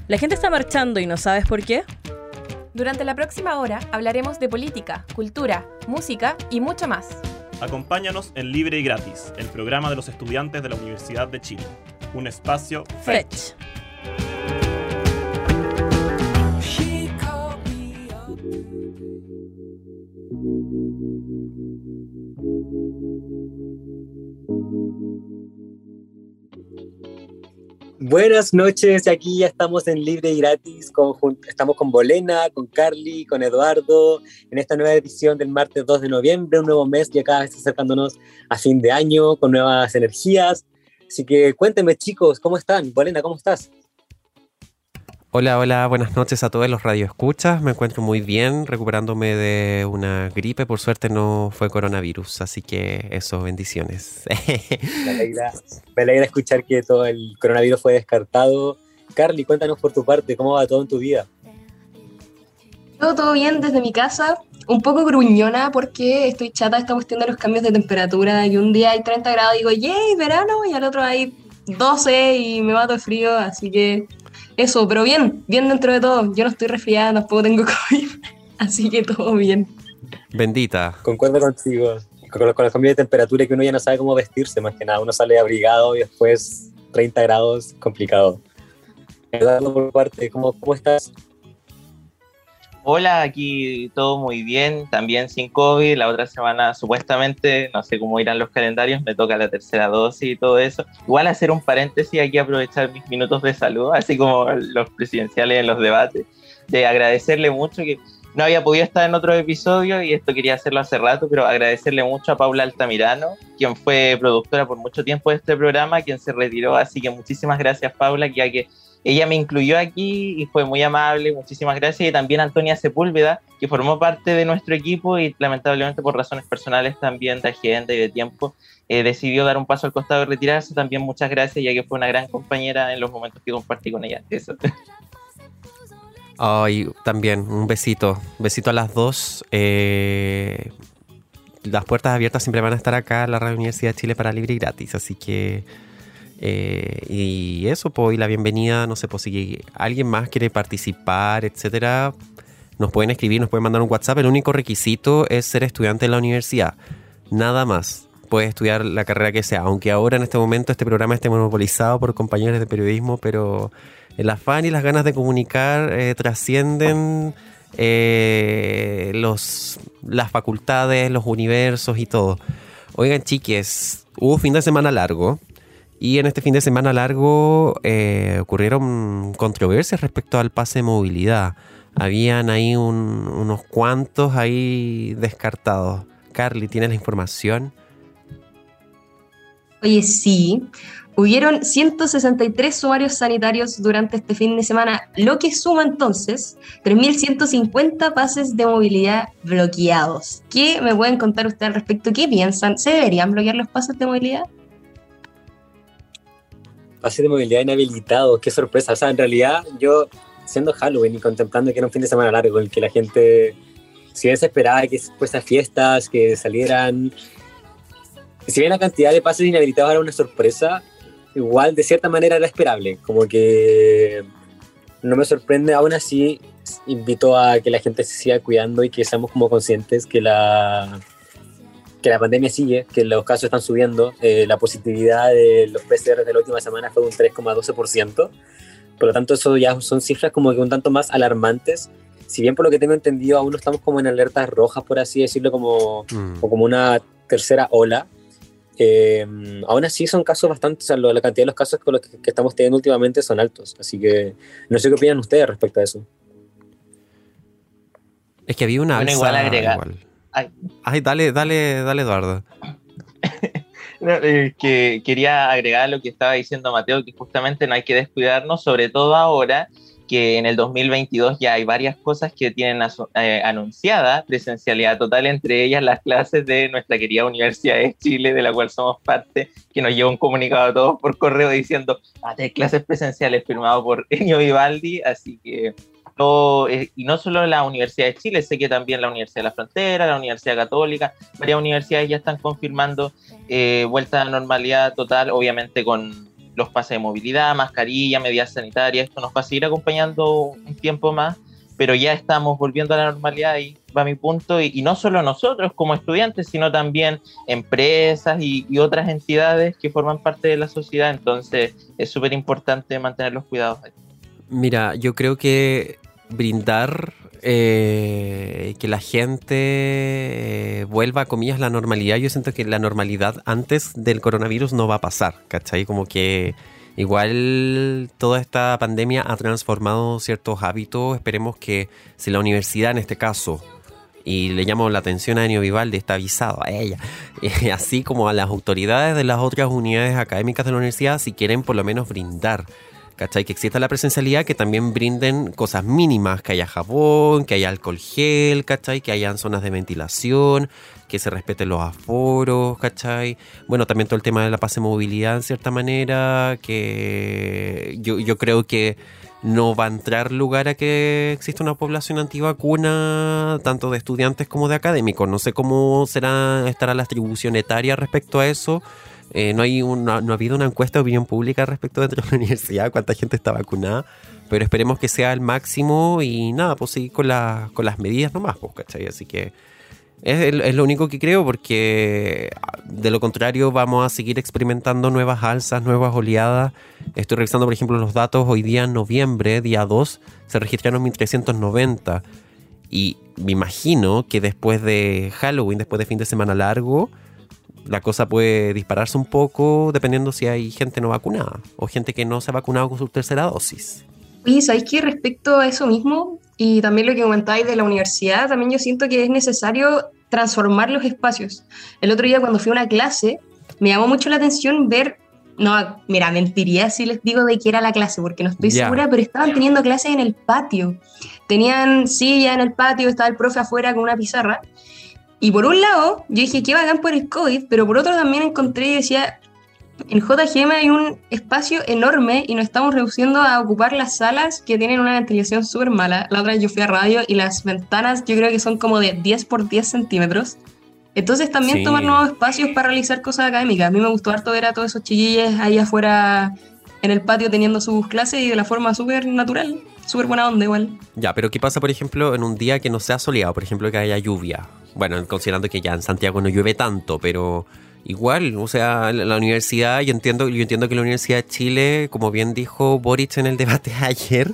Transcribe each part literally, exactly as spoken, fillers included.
¿La gente está marchando y no sabes por qué? Durante la próxima hora hablaremos de política, cultura, música y mucho más. Acompáñanos en Libre y Gratis, el programa de los estudiantes de la Universidad de Chile. Un espacio Frech. Buenas noches, aquí ya estamos en Libre y Gratis, con, estamos con Bolena, con Carly, con Eduardo, en esta nueva edición del martes dos de noviembre, un nuevo mes ya cada vez acercándonos a fin de año, con nuevas energías, así que cuéntenme chicos, ¿cómo están? Bolena, ¿cómo estás? Hola, hola, buenas noches a todos los radioescuchas, me encuentro muy bien, recuperándome de una gripe, por suerte no fue coronavirus, así que eso, bendiciones. Me alegra, me alegra escuchar que todo el coronavirus fue descartado. Carly, cuéntanos por tu parte, ¿cómo va todo en tu vida? Todo, todo bien desde mi casa, un poco gruñona porque estoy chata de esta cuestión de los cambios de temperatura, y un día hay treinta grados y digo, ¡yay, verano! Y al otro hay doce y me mato de frío, así que... Eso, pero bien, bien dentro de todo. Yo no estoy resfriada, tampoco tengo COVID, así que todo bien. Bendita. Concuerdo contigo. Con los, con los cambios de temperatura que uno ya no sabe cómo vestirse, más que nada. Uno sale abrigado y después treinta grados, complicado. Eduardo, por parte, ¿cómo, cómo estás? Hola, aquí todo muy bien, también sin COVID. La otra semana supuestamente, no sé cómo irán los calendarios, me toca la tercera dosis y todo eso. Igual hacer un paréntesis aquí, aprovechar mis minutos de salud, así como los presidenciales en los debates, de agradecerle mucho que no había podido estar en otro episodio y esto quería hacerlo hace rato, pero agradecerle mucho a Paula Altamirano, quien fue productora por mucho tiempo de este programa, quien se retiró, así que muchísimas gracias Paula, ya que ella me incluyó aquí y fue muy amable, muchísimas gracias. Y también Antonia Sepúlveda, que formó parte de nuestro equipo y lamentablemente por razones personales también de agenda y de tiempo, eh, decidió dar un paso al costado y retirarse. También muchas gracias, ya que fue una gran compañera en los momentos que compartí con ella. Eso. Ay, también un besito, besito a las dos. Eh, las puertas abiertas siempre van a estar acá en la Radio Universidad de Chile para Libre y Gratis, así que... Eh, y eso, pues, y la bienvenida, no sé, pues si alguien más quiere participar, etcétera, nos pueden escribir, nos pueden mandar un WhatsApp. El único requisito es ser estudiante en la universidad, nada más. Puedes estudiar la carrera que sea, aunque ahora en este momento este programa esté monopolizado por compañeros de periodismo, pero el afán y las ganas de comunicar eh, trascienden eh, los, las facultades, los universos y todo. Oigan, chiques, hubo fin de semana largo. Y en este fin de semana largo eh, ocurrieron controversias respecto al pase de movilidad. Habían ahí un, unos cuantos ahí descartados. Carly, ¿tienes la información? Oye, sí. Hubieron ciento sesenta y tres sumarios sanitarios durante este fin de semana, lo que suma entonces tres mil ciento cincuenta pases de movilidad bloqueados. ¿Qué me pueden contar ustedes al respecto? ¿Qué piensan? ¿Se deberían bloquear los pases de movilidad? Pases de movilidad inhabilitados, qué sorpresa. O sea, en realidad, yo, siendo Halloween y contemplando que era un fin de semana largo, en el que la gente, si bien se esperaba que fuese a fiestas, que salieran, si bien la cantidad de pases inhabilitados era una sorpresa, igual de cierta manera era esperable. Como que no me sorprende, aún así invito a que la gente se siga cuidando y que seamos como conscientes que la... que la pandemia sigue, que los casos están subiendo, eh, la positividad de los P C R de la última semana fue de un tres coma doce por ciento, por lo tanto eso ya son cifras como que un tanto más alarmantes, si bien por lo que tengo entendido aún no estamos como en alertas rojas, por así decirlo, como, mm. o como una tercera ola, eh, aún así son casos bastante, o sea, la cantidad de los casos con los que, que estamos teniendo últimamente son altos, así que no sé qué opinan ustedes respecto a eso. Es que había una bueno, alza igual agregar. Igual. Ay. Ay, dale, dale, dale, Eduardo. No, eh, que quería agregar a lo que estaba diciendo Mateo, que justamente no hay que descuidarnos, sobre todo ahora que en el dos mil veintidós ya hay varias cosas que tienen asu- eh, anunciada presencialidad total, entre ellas las clases de nuestra querida Universidad de Chile, de la cual somos parte, que nos lleva un comunicado a todos por correo diciendo ah, de clases presenciales firmado por Ennio Vivaldi, así que todo, eh, y no solo la Universidad de Chile, sé que también la Universidad de la Frontera, la Universidad Católica, varias universidades ya están confirmando eh, vuelta a la normalidad total, obviamente con los pases de movilidad, mascarilla, medidas sanitarias, esto nos va a seguir acompañando un tiempo más, pero ya estamos volviendo a la normalidad, y va mi punto, y, y no solo nosotros como estudiantes, sino también empresas y, y otras entidades que forman parte de la sociedad, entonces es súper importante mantener los cuidados ahí. Mira, yo creo que brindar eh, que la gente eh, vuelva a comillas la normalidad, yo siento que la normalidad antes del coronavirus no va a pasar, ¿cachai? Como que igual toda esta pandemia ha transformado ciertos hábitos. Esperemos que si la universidad en este caso, y le llamo la atención a Enio Vivaldi, está avisado a ella, eh, así como a las autoridades de las otras unidades académicas de la universidad, si quieren por lo menos brindar, ¿cachai? Que exista la presencialidad, que también brinden cosas mínimas, que haya jabón, que haya alcohol gel, ¿cachai? Que hayan zonas de ventilación, que se respeten los aforos, ¿cachai? Bueno, también todo el tema de la pase de movilidad en cierta manera, que yo, yo creo que no va a entrar lugar a que exista una población antivacuna, tanto de estudiantes como de académicos. No sé cómo será estará la distribución etaria respecto a eso. Eh, no hay una, no ha habido una encuesta de opinión pública respecto dentro de la universidad, cuánta gente está vacunada, pero esperemos que sea el máximo y nada, pues seguir con, la, con las medidas nomás, pues, ¿cachai? Así que es, es lo único que creo, porque de lo contrario vamos a seguir experimentando nuevas alzas, nuevas oleadas. Estoy revisando, por ejemplo, los datos. Hoy día en noviembre, día dos, se registraron mil trescientos noventa, y me imagino que después de Halloween, después de fin de semana largo, la cosa puede dispararse un poco dependiendo si hay gente no vacunada o gente que no se ha vacunado con su tercera dosis. Y ¿sabéis qué? Respecto a eso mismo, y también lo que comentáis de la universidad, también yo siento que es necesario transformar los espacios. El otro día cuando fui a una clase, me llamó mucho la atención ver, no, mira, mentiría si les digo de qué era la clase, porque no estoy Ya. segura, pero estaban teniendo clases en el patio. Tenían silla en el patio, estaba el profe afuera con una pizarra. Y por un lado, yo dije, qué bacán por el COVID, pero por otro también encontré y decía, en J G M hay un espacio enorme y nos estamos reduciendo a ocupar las salas que tienen una ventilación súper mala. La otra vez yo fui a radio y las ventanas yo creo que son como de diez por diez centímetros. Entonces también Sí. tomar nuevos espacios para realizar cosas académicas. A mí me gustó harto ver a todos esos chiquillos ahí afuera en el patio teniendo sus clases y de la forma súper natural, súper buena onda igual. Ya, pero ¿qué pasa, por ejemplo, en un día que no sea soleado? Por ejemplo, que haya lluvia. Bueno, considerando que ya en Santiago no llueve tanto, pero igual, o sea, la, la universidad, yo entiendo, yo entiendo que la Universidad de Chile, como bien dijo Boric en el debate ayer,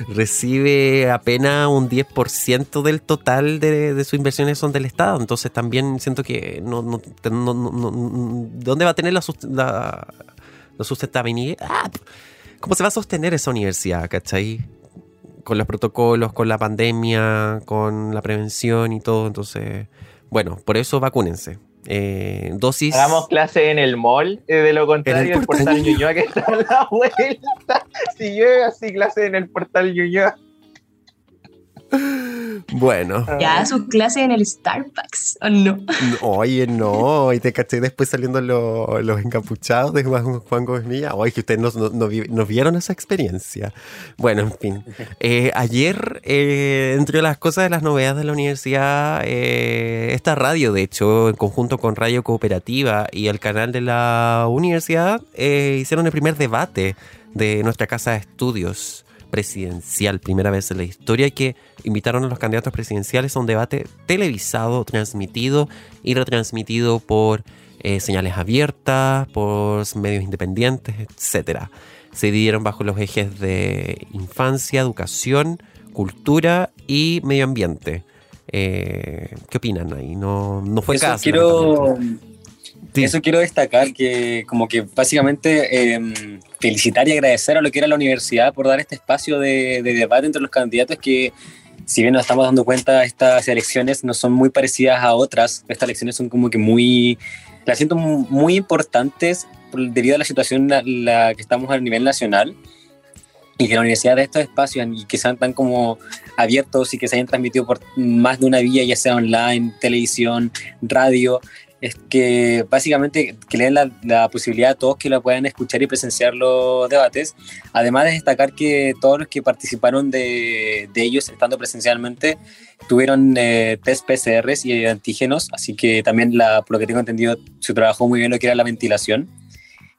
recibe apenas un diez por ciento del total de, de sus inversiones son del Estado. Entonces también siento que no, no, no, no, no ¿dónde va a tener la, la, la sustentabilidad? Ah, ¿cómo se va a sostener esa universidad, cachai? Con los protocolos, con la pandemia, con la prevención y todo. Entonces, bueno, por eso vacúnense. Eh, dosis. Hagamos clase en el mall, eh, de lo contrario, el el portal portal Ñuñoa que está a la vuelta. Si llueve así, clase en el portal Ñuñoa. Bueno. Ya, sus clases en el Starbucks, ¿o no? Oye, no, y te caché después saliendo los, los encapuchados de Juan, Juan Gómez Milla. Oye, que ustedes no, no, no, vi- no vieron esa experiencia. Bueno, en fin. Eh, ayer, eh, entre las cosas de las novedades de la universidad, eh, esta radio, de hecho, en conjunto con Radio Cooperativa y el canal de la universidad, eh, hicieron el primer debate de nuestra casa de estudios presidencial, primera vez en la historia, que invitaron a los candidatos presidenciales a un debate televisado, transmitido y retransmitido por eh, señales abiertas, por medios independientes, etcétera. Se dividieron bajo los ejes de infancia, educación, cultura y medio ambiente. Eh, ¿Qué opinan ahí? No, no fue Eso caso. quiero, Sí. eso quiero destacar, que como que básicamente eh, felicitar y agradecer a lo que era la universidad por dar este espacio de, de debate entre los candidatos, que si bien nos estamos dando cuenta, estas elecciones no son muy parecidas a otras. Estas elecciones son como que muy, las siento muy importantes por- debido a la situación en la que estamos a nivel nacional, y que la universidad de estos espacios y que sean tan como abiertos y que se hayan transmitido por más de una vía, ya sea online, televisión, radio, es que básicamente que le den la, la posibilidad a todos que lo puedan escuchar y presenciar los debates. Además de destacar que todos los que participaron de, de ellos, estando presencialmente, tuvieron eh, test P C Rs y antígenos, así que también, la, por lo que tengo entendido, se trabajó muy bien lo que era la ventilación.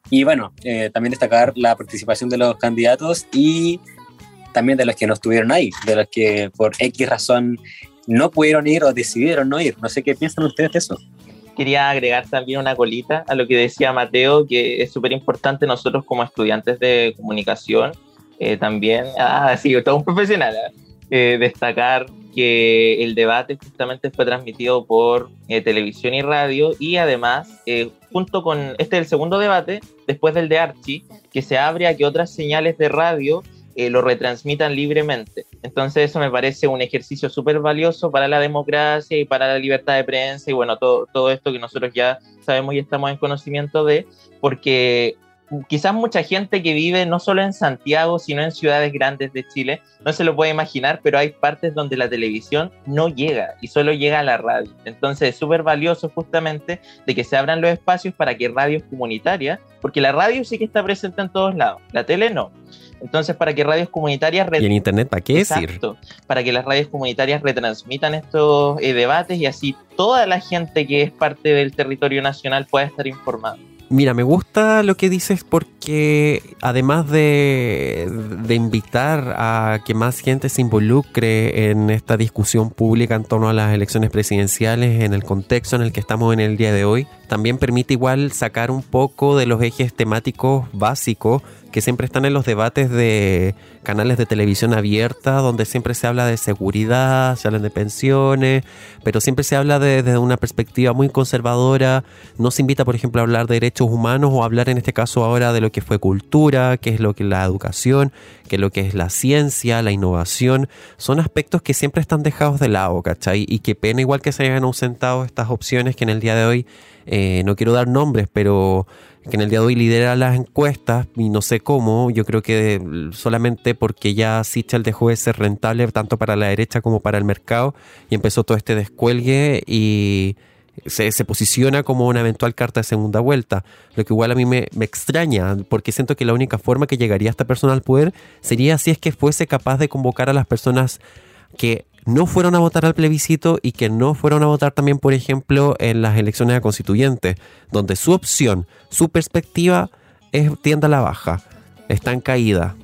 Y bueno, eh, también destacar la participación de los candidatos y también de los que no estuvieron ahí, de los que por X razón no pudieron ir o decidieron no ir. No sé qué piensan ustedes de eso. Quería agregar también una colita a lo que decía Mateo, que es súper importante nosotros como estudiantes de comunicación, eh, también, ah, sí, todo un profesional, eh, destacar que el debate justamente fue transmitido por eh, televisión y radio, y además, eh, junto con, este es el segundo debate, después del de Archie, que se abre a que otras señales de radio Eh, lo retransmitan libremente. Entonces eso me parece un ejercicio súper valioso para la democracia y para la libertad de prensa y bueno, todo, todo esto que nosotros ya sabemos y estamos en conocimiento de, porque quizás mucha gente que vive no solo en Santiago, sino en ciudades grandes de Chile, no se lo puede imaginar, pero hay partes donde la televisión no llega y solo llega a la radio. Entonces es súper valioso justamente de que se abran los espacios para que radios comunitarias, porque la radio sí que está presente en todos lados, la tele no. Entonces, para que radios comunitarias... Ret- ¿Y en internet para qué Exacto, decir? Para que las radios comunitarias retransmitan estos eh, debates y así toda la gente que es parte del territorio nacional pueda estar informada. Mira, me gusta lo que dices porque además de, de invitar a que más gente se involucre en esta discusión pública en torno a las elecciones presidenciales en el contexto en el que estamos en el día de hoy, también permite igual sacar un poco de los ejes temáticos básicos que siempre están en los debates de canales de televisión abierta, donde siempre se habla de seguridad, se habla de pensiones, pero siempre se habla desde de, de una perspectiva muy conservadora. No se invita, por ejemplo, a hablar de derechos humanos o a hablar en este caso ahora de lo que fue cultura, qué es lo que es la educación, qué es lo que es la ciencia, la innovación. Son aspectos que siempre están dejados de lado, ¿cachai? Y qué pena igual que se hayan ausentado estas opciones que en el día de hoy, eh, no quiero dar nombres, pero que en el día de hoy lidera las encuestas y no sé cómo, yo creo que solamente porque ya Sichel dejó de ser rentable tanto para la derecha como para el mercado y empezó todo este descuelgue y se, se posiciona como una eventual carta de segunda vuelta, lo que igual a mí me, me extraña porque siento que la única forma que llegaría esta persona al poder sería si es que fuese capaz de convocar a las personas que no fueron a votar al plebiscito y que no fueron a votar también, por ejemplo, en las elecciones a constituyentes, donde su opción, su perspectiva es tiende a la baja, está en caída.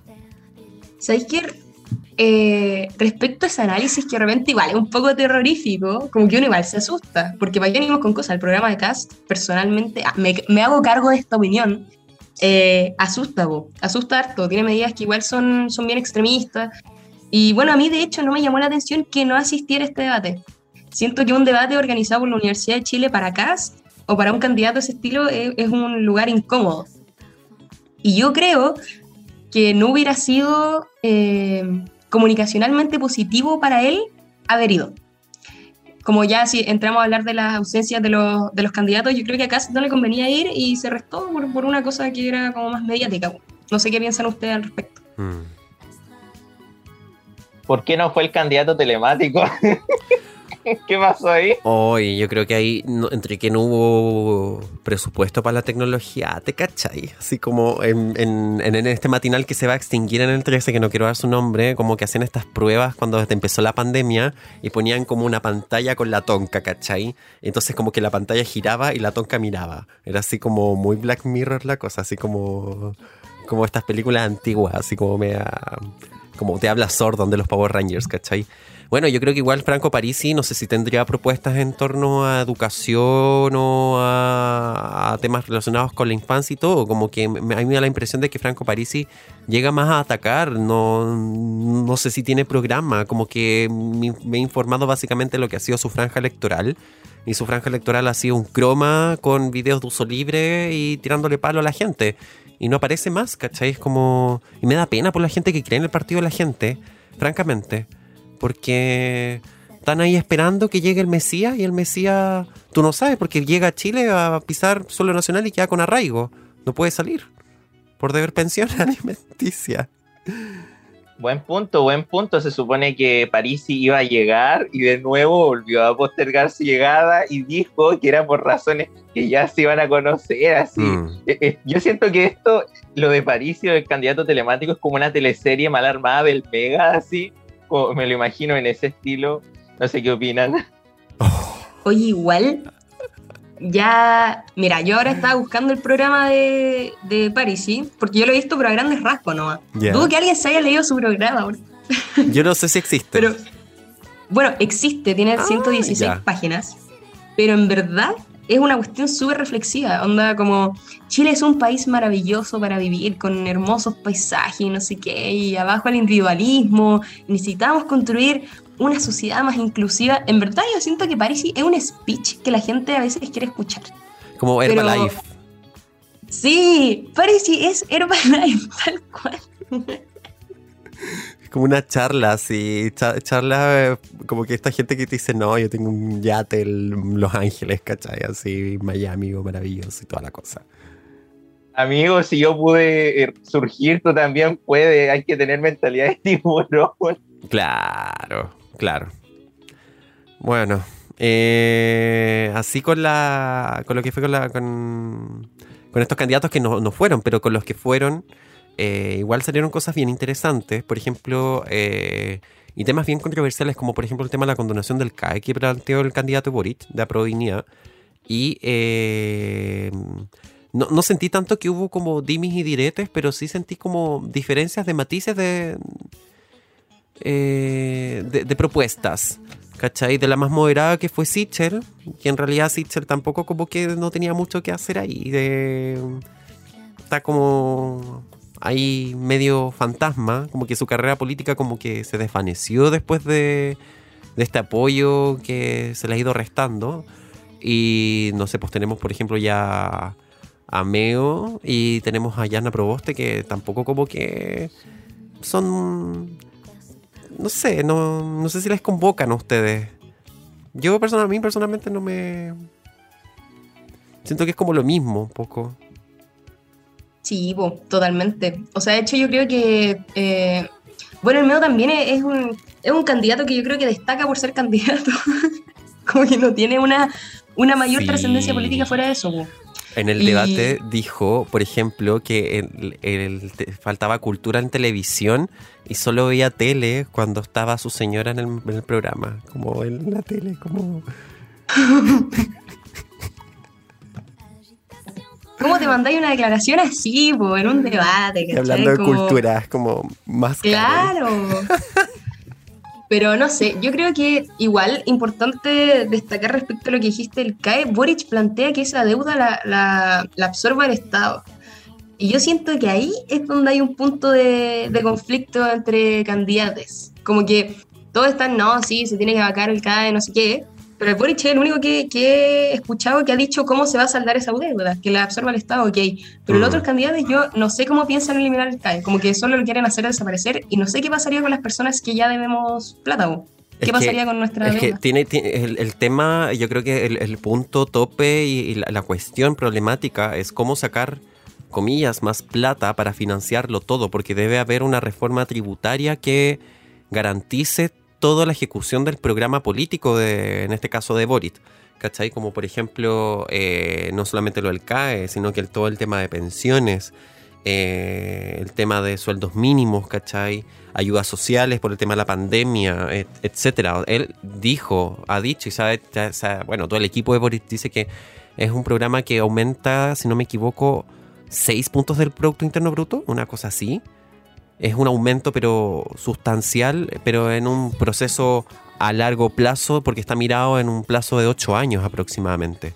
¿Sabéis qué? Eh, respecto a ese análisis que de repente igual es un poco terrorífico, como que uno igual se asusta, porque para qué venimos con cosas, el programa de Cast, personalmente, ah, me, me hago cargo de esta opinión, eh, asusta, bo, asusta harto, tiene medidas que igual son, son bien extremistas. Y bueno, a mí de hecho no me llamó la atención que no asistiera a este debate. Siento que un debate organizado por la Universidad de Chile para Cast o para un candidato de ese estilo es, es un lugar incómodo. Y yo creo que no hubiera sido eh, comunicacionalmente positivo para él haber ido. Como ya si entramos a hablar de las ausencias de los, de los candidatos, yo creo que a Cast no le convenía ir y se restó por, por una cosa que era como más mediática. No sé qué piensan ustedes al respecto. Mm. ¿Por qué no fue el candidato telemático? ¿Qué pasó ahí? Hoy yo creo que ahí, no, entre que no hubo presupuesto para la tecnología, ¿te cachai? Así como en, en, en este matinal que se va a extinguir en el trece, que no quiero dar su nombre, como que hacían estas pruebas cuando empezó la pandemia y ponían como una pantalla con la tonca, ¿cachai? Entonces como que la pantalla giraba y la tonca miraba. Era así como muy Black Mirror la cosa, así como, como estas películas antiguas, así como mea... como te habla Zordon de los Power Rangers, ¿cachai? Bueno, yo creo que igual Franco Parisi, no sé si tendría propuestas en torno a educación o a, a temas relacionados con la infancia y todo, como que me, a mí me da la impresión de que Franco Parisi llega más a atacar, no, no sé si tiene programa, como que me, me he informado básicamente de lo que ha sido su franja electoral, y su franja electoral ha sido un croma con videos de uso libre y tirándole palo a la gente. Y no aparece más, ¿cachai? Es como... Y me da pena por la gente que cree en el partido de la gente, francamente. Porque están ahí esperando que llegue el Mesías y el Mesías... Tú no sabes, porque llega a Chile a pisar suelo nacional y queda con arraigo. No puede salir. Por deber pensión alimenticia. Buen punto, buen punto. Se supone que Parisi iba a llegar y de nuevo volvió a postergar su llegada y dijo que era por razones que ya se iban a conocer, así. Mm. Eh, eh, yo siento que esto, lo de Parisi o el candidato telemático, es como una teleserie mal armada del Mega, así. Como me lo imagino en ese estilo. No sé qué opinan. Oye, igual, ya, mira, yo ahora estaba buscando el programa de, de Parisi, porque yo lo he visto pero a grandes rasgos nomás. Yeah. Dudo que alguien se haya leído su programa. Bro. Yo no sé si existe. Pero, bueno, existe, tiene Ah, ciento dieciséis ya. páginas, pero en verdad es una cuestión súper reflexiva, onda como Chile es un país maravilloso para vivir, con hermosos paisajes y no sé qué, y abajo el individualismo, necesitamos construir una sociedad más inclusiva. En verdad yo siento que Parisi es un speech que la gente a veces quiere escuchar. Como pero- Herbalife. Sí, Parisi es Herbalife, tal cual. Como una charla, así. Cha- charla, eh, como que esta gente que te dice, no, yo tengo un yate en Los Ángeles, ¿cachai? Así, Miami, oh, maravilloso y toda la cosa. Amigo, si yo pude eh, surgir, tú también puedes. Hay que tener mentalidad de tiburón. Claro, claro. Bueno, eh, así con la, con lo que fue con la, con, con estos candidatos que no, no fueron, pero con los que fueron, eh, igual salieron cosas bien interesantes. Por ejemplo, eh, y temas bien controversiales, como por ejemplo el tema de la condonación del C A E que planteó el candidato Boric de Aprodignidad. Y eh, no, no sentí tanto que hubo como dimis y diretes, pero sí sentí como diferencias de matices de, eh, de, de propuestas, ¿cachai? De la más moderada que fue Sichel, que en realidad Sichel tampoco como que no tenía mucho que hacer ahí. De, está como ahí medio fantasma, como que su carrera política como que se desvaneció después de, de este apoyo que se le ha ido restando. Y no sé, pues tenemos por ejemplo ya a Meo y tenemos a Yana Proboste, que tampoco como que son, no sé, no, no sé si les convocan a ustedes. Yo personal, a mí personalmente no me... Siento que es como lo mismo un poco. Sí, po, totalmente. O sea, de hecho yo creo que, eh, bueno, el Meo también es es un, es un candidato que yo creo que destaca por ser candidato. Como que no tiene una, una mayor Sí. trascendencia política fuera de eso, po. En el Y- debate dijo, por ejemplo, que el, el- te- faltaba cultura en televisión y solo veía tele cuando estaba su señora en el, en el programa. Como en la tele, como... ¿Cómo te mandáis una declaración así, po, en un debate? Y ¿cachai? hablando de Como- cultura, es como más... Claro. Pero no sé, yo creo que igual importante destacar respecto a lo que dijiste del C A E, Boric plantea que esa deuda la, la, la absorba el Estado. Y yo siento que ahí es donde hay un punto de, de conflicto entre candidatos. Como que todos están, no, sí, se tiene que vacar el C A E, no sé qué. Pero el Boric es el único que, que he escuchado que ha dicho cómo se va a saldar esa deuda, que la absorba el Estado, ok. Pero Mm. los otros candidatos yo no sé cómo piensan eliminar el C A E, como que solo lo quieren hacer desaparecer y no sé qué pasaría con las personas que ya debemos plata, ¿o? Es ¿Qué que- pasaría con nuestra Es que deuda? tiene, tiene- el, el tema, yo creo que el, el punto tope y, y la, la cuestión problemática es cómo sacar, comillas, más plata para financiarlo todo, porque debe haber una reforma tributaria que garantice toda la ejecución del programa político, de, en este caso de Boric, ¿cachai? Como por ejemplo, eh, no solamente lo del C A E, sino que el, todo el tema de pensiones, eh, el tema de sueldos mínimos, ¿cachai? Ayudas sociales por el tema de la pandemia, et- etcétera. Él dijo, ha dicho y sabe, ya sabe- bueno, todo el equipo de Boric dice que es un programa que aumenta, si no me equivoco, seis puntos del Producto Interno Bruto, una cosa así. Es un aumento pero sustancial, pero en un proceso a largo plazo, porque está mirado en un plazo de ocho años aproximadamente.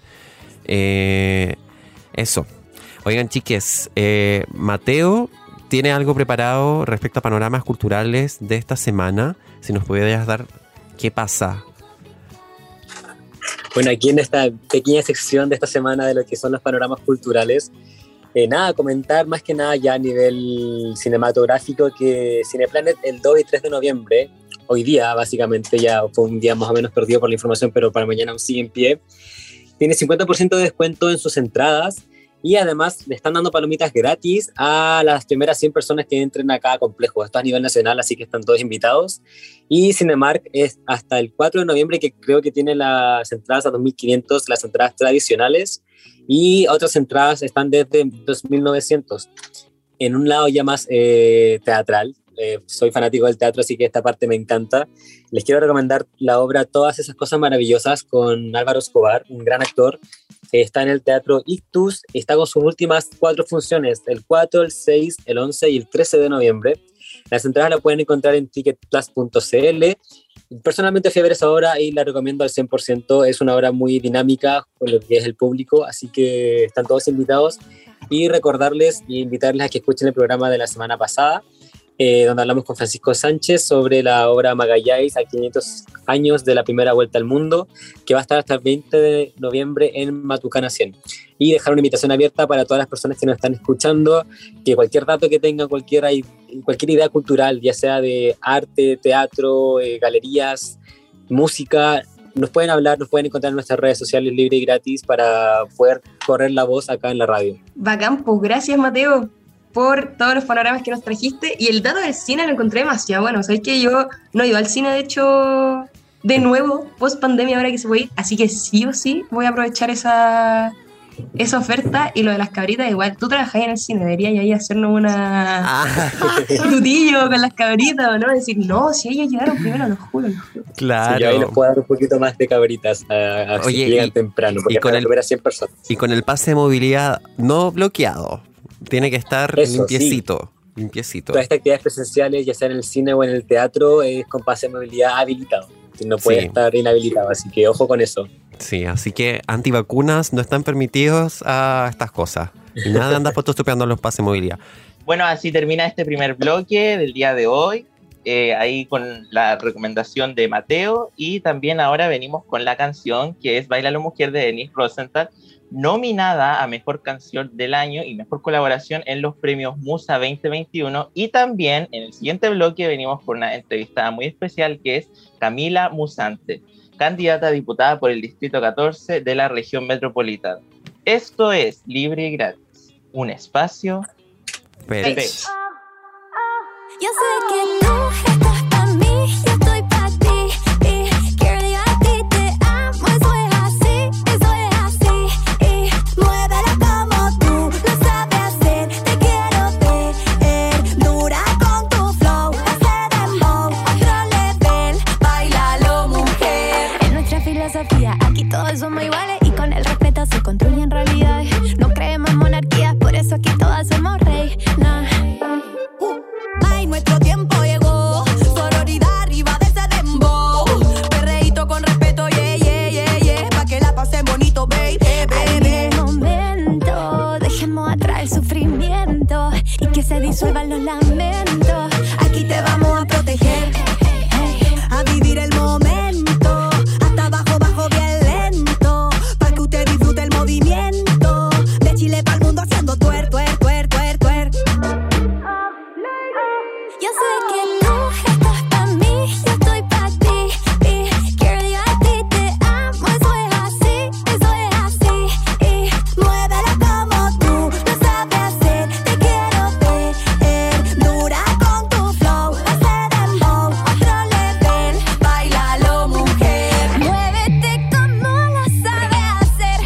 Eh, eso. Oigan, chiques, eh, Mateo tiene algo preparado respecto a panoramas culturales de esta semana. Si nos pudieras dar qué pasa. Bueno, aquí en esta pequeña sección de esta semana de lo que son los panoramas culturales, eh, nada, comentar más que nada ya a nivel cinematográfico que Cineplanet el dos y tres de noviembre, hoy día básicamente, ya fue un día más o menos perdido por la información, pero para mañana aún sigue en pie, tiene cincuenta por ciento de descuento en sus entradas y además le están dando palomitas gratis a las primeras cien personas que entren a cada complejo. Esto a nivel nacional, así que están todos invitados. Y Cinemark es hasta el cuatro de noviembre, que creo que tiene las entradas a dos mil quinientos, las entradas tradicionales, y otras entradas están desde dos mil novecientos. En un lado ya más eh, teatral, eh, soy fanático del teatro, así que esta parte me encanta. Les quiero recomendar la obra Todas esas cosas maravillosas con Álvaro Escobar, un gran actor. Está en el Teatro Ictus, está con sus últimas cuatro funciones, el cuatro, el seis, el once y el trece de noviembre. Las entradas las pueden encontrar en ticket plus punto c l. Personalmente fui a ver esa obra y la recomiendo al cien por ciento. Es una obra muy dinámica con lo que es el público, así que están todos invitados. Y recordarles y invitarles a que escuchen el programa de la semana pasada, eh, donde hablamos con Francisco Sánchez sobre la obra Magallanes a quinientos años de la primera vuelta al mundo, que va a estar hasta el veinte de noviembre en Matucana cien. Y dejar una invitación abierta para todas las personas que nos están escuchando, que cualquier dato que tengan, cualquier, cualquier idea cultural, ya sea de arte, teatro, eh, galerías, música, nos pueden hablar, nos pueden encontrar en nuestras redes sociales libre y gratis para poder correr la voz acá en la radio. Bacán, pues gracias Mateo por todos los panoramas que nos trajiste, y el dato del cine lo encontré demasiado bueno. Sabes que yo no he ido al cine, de hecho, de nuevo, post pandemia, ahora que se puede ir, así que sí o sí voy a aprovechar esa, esa oferta. Y lo de las cabritas, igual, tú trabajás en el cine, deberías ahí hacernos una Ah, frutillo con las cabritas, ¿no? Decir, no, si ellos llegaron primero, lo juro, lo juro. claro. Sí, yo ahí les puedo dar un poquito más de cabritas a, a Oye, si llegan y- temprano, porque y con van a el- comer a cien personas. Y con el pase de movilidad no bloqueado. Tiene que estar Eso, limpiecito. Limpiecito. Todas estas actividades presenciales, ya sea en el cine o en el teatro, es con pase de movilidad habilitado. No puede Sí. estar inhabilitado, así que ojo con eso. Sí, así que antivacunas no están permitidos a estas cosas. Y nada de andar fotostupeando los pases de movilidad. Bueno, así termina este primer bloque del día de hoy, eh, ahí con la recomendación de Mateo, y también ahora venimos con la canción que es Báilalo Mujer de Denise Rosenthal, nominada a Mejor Canción del Año y Mejor Colaboración en los premios Musa veinte veintiuno, y también en el siguiente bloque venimos con una entrevistada muy especial que es Camila Musante, candidata a diputada por el Distrito catorce de la región metropolitana. Esto es Libre y Gratis, un espacio Pero, P. Yo sé que tú estás pa' mí, yo estoy pa' ti. Y quiero yo a ti, te amo, eso es así, eso es así. Y muévelo como tú lo sabes hacer. Te quiero ver, dura con tu flow. Hace dembow, otro level, bailalo mujer. En nuestra filosofía, aquí todos somos iguales. Y con el respeto se construyen realidades. No creemos en monarquías, por eso aquí todas somos reinas. Ay, nuestro tiempo llegó. Sororidad arriba de ese dembow. Perreíto con respeto, yeah, yeah, yeah, yeah. Pa' que la pasen bonito, baby, baby. En el momento, dejemos atrás el sufrimiento y que se disuelvan los lamentos. Aquí te vamos a proteger, a vivir el momento. Hasta abajo, bajo, bien lento. Pa' que usted disfrute el movimiento. De Chile pa'l mundo haciendo tuer, tuer, tuer, tuer, tuer. Yo sé que tú estás pa' mí, yo estoy pa' ti. Y quiero yo a ti, te amo, eso es así, eso es así. Y muévelo como tú lo sabes hacer. Te quiero ver, dura con tu flow. Hace dembow, otro level, bailalo mujer. Muévete como lo sabes hacer.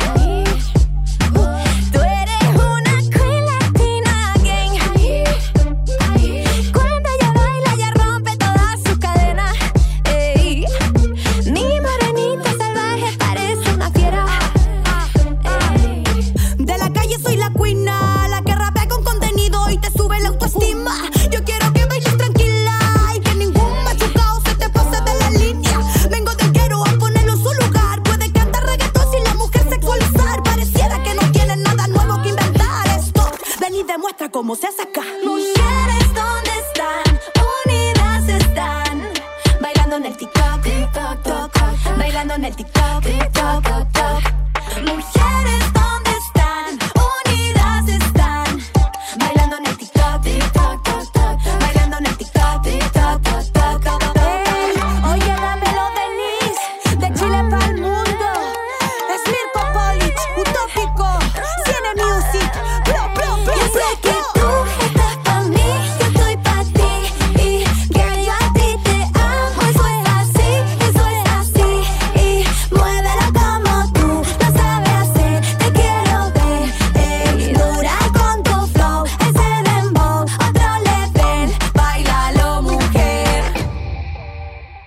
Tú eres una queen latina gang. Cuando ella baila, ella rompe todas sus cadenas. Ey. Mi morenita salvaje parece una fiera. Ey. De la calle soy la queen, la que rapea con contenido y te sube la autoestima. Yo quiero que bailes tranquila y que ningún machucado se te pase de la línea. Vengo del quiero a ponerlo en su lugar. Puede cantar reggaetón sin la mujer sexualizar. Pareciera que no tienen nada nuevo que inventar. Esto, ven y demuestra cómo se hace acá. Mujeres, ¿dónde están? Unidas están. Bailando en el TikTok, TikTok, TikTok. Bailando en el TikTok, TikTok, TikTok. Mujeres, ¿dónde están? Unidas están. Bailando en el TikTok, TikTok, TikTok. Bailando en el TikTok, TikTok, TikTok. Ey, oye, dámelo de Liz, de Chile pa'l mundo. Es Mirko Polic, utópico. Cine Music, pro, pro, pro. Yo sé que tú estás pa' mí, yo estoy pa' ti. Y quiero yo a ti, te amo, eso es así, eso es así. Y muévelo como tú lo sabes hacer. Te quiero ver, ey, dura con tu flow. Ese dembow, otro level, bailalo mujer.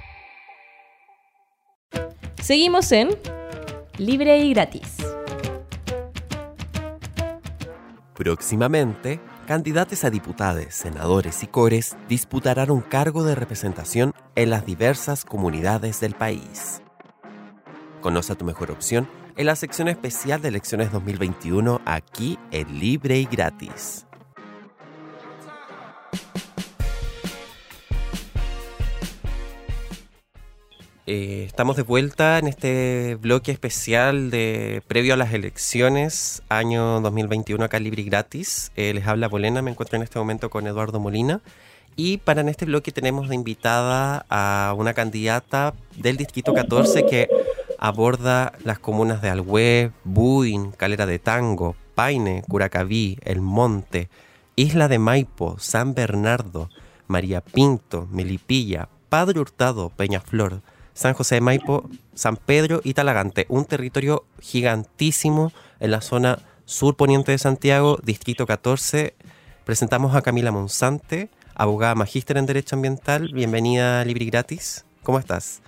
Seguimos en Libre y Gratis. Próximamente, candidatos a diputados, senadores y cores disputarán un cargo de representación en las diversas comunidades del país. Conoce a tu mejor opción en la sección especial de elecciones dos mil veintiuno aquí en Libre y Gratis. Eh, estamos de vuelta en este bloque especial de previo a las elecciones, año dos mil veintiuno acá Libre y Gratis. Eh, les habla Bolena, me encuentro en este momento con Eduardo Molina. Y para en este bloque tenemos de invitada a una candidata del Distrito catorce que aborda las comunas de Alhué, Buin, Calera de Tango, Paine, Curacaví, El Monte, Isla de Maipo, San Bernardo, María Pinto, Melipilla, Padre Hurtado, Peñaflor, San José de Maipo, San Pedro y Talagante, un territorio gigantísimo en la zona sur poniente de Santiago, Distrito catorce. Presentamos a Camila Monsante, abogada magíster en Derecho Ambiental. Bienvenida a Libre y Gratis. ¿Cómo estás?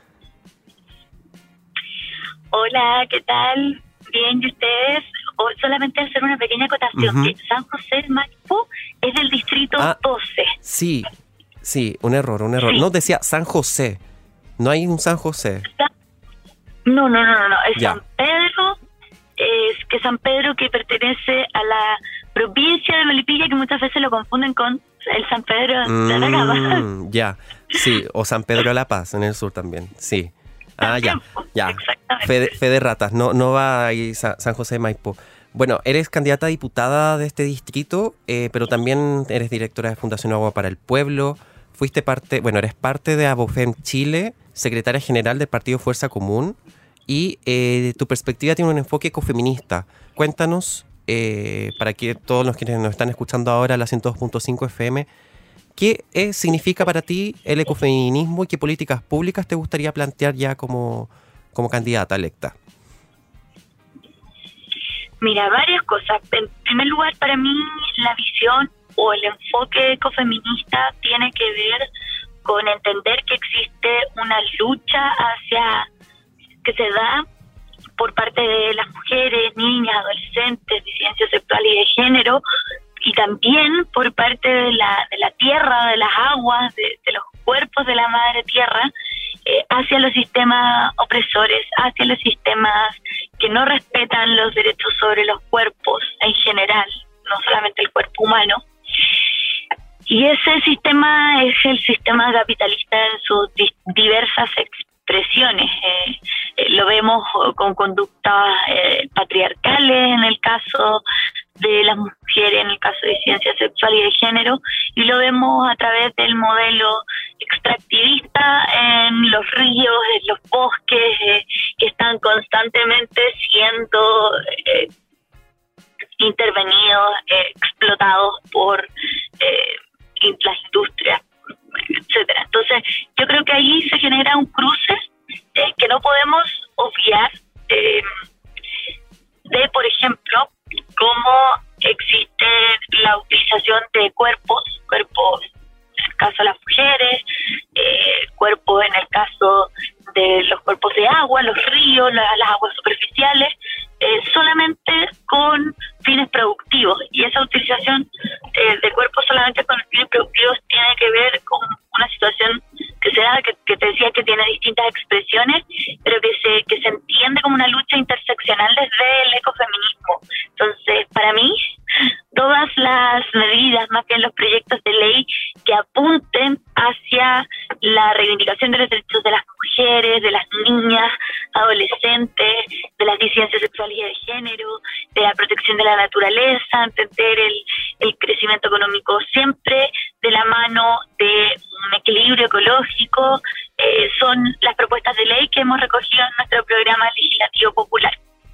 Hola, ¿qué tal? Bien, ¿y ustedes? O solamente hacer una pequeña acotación. Ujú. Que San José de Maipo es del Distrito Ah. doce. Sí, sí, un error, un error. Sí. No, decía San José. No hay un San José. No, no, no, no, no. Es Ya. San Pedro, es que San Pedro que pertenece a la provincia de Melipilla, que muchas veces lo confunden con el San Pedro de Atacama. Mm, ya, sí, o San Pedro de la Paz en el sur también, sí. Ah, ya, ya. Exactamente. Fe de, fe de ratas, no, no va ahí Sa- San José de Maipo. Bueno, eres candidata a diputada de este distrito, eh, pero también eres directora de Fundación Agua para el Pueblo. Fuiste parte, bueno, eres parte de Abofem Chile, secretaria general del Partido Fuerza Común, y eh, tu perspectiva tiene un enfoque ecofeminista. Cuéntanos, eh, para que todos los quienes nos están escuchando ahora, la ciento dos punto cinco F M, ¿qué eh, significa para ti el ecofeminismo y qué políticas públicas te gustaría plantear ya como, como candidata electa? Mira, varias cosas. En primer lugar, para mí la visión o el enfoque ecofeminista tiene que ver con entender que existe una lucha hacia que se da por parte de las mujeres, niñas, adolescentes, disidencias sexuales y de género, y también por parte de la, de la tierra, de las aguas, de, de los cuerpos de la madre tierra, eh, hacia los sistemas opresores, hacia los sistemas que no respetan los derechos sobre los cuerpos en general, no solamente el cuerpo humano. Y ese sistema es el sistema capitalista en sus di- diversas expresiones. Eh, eh, lo vemos con conductas eh, patriarcales en el caso de las mujeres, en el caso de disidencia sexual y de género, y lo vemos a través del modelo extractivista en los ríos, en los bosques, eh, que están constantemente siendo eh, intervenidos, eh, explotados por eh, las industrias, etcétera. Entonces, yo creo que ahí se genera un cruce eh, que no podemos obviar eh, de, por ejemplo, cómo existe la utilización de cuerpos, cuerpos en el caso de las mujeres, eh, cuerpos en el caso de los cuerpos de agua, los ríos, la, las aguas superficiales, eh, solamente con fines productivos. Y esa utilización eh, de cuerpos solamente con fines productivos tiene que ver con una situación que se da, que, que te decía que tiene distintas expresiones, pero que se, que se entiende como una lucha interseccional desde el ecofeminismo. Entonces, para mí, todas las medidas, más bien los proyectos de ley que apunten hacia la reivindicación de los derechos de las mujeres, de las niñas, adolescentes, de las disidencias sexuales y de género, de la protección de la naturaleza, entender el, el crecimiento económico siempre de la mano de un equilibrio ecológico, eh, son las propuestas de ley que hemos recogido en nuestro programa legislativo popular.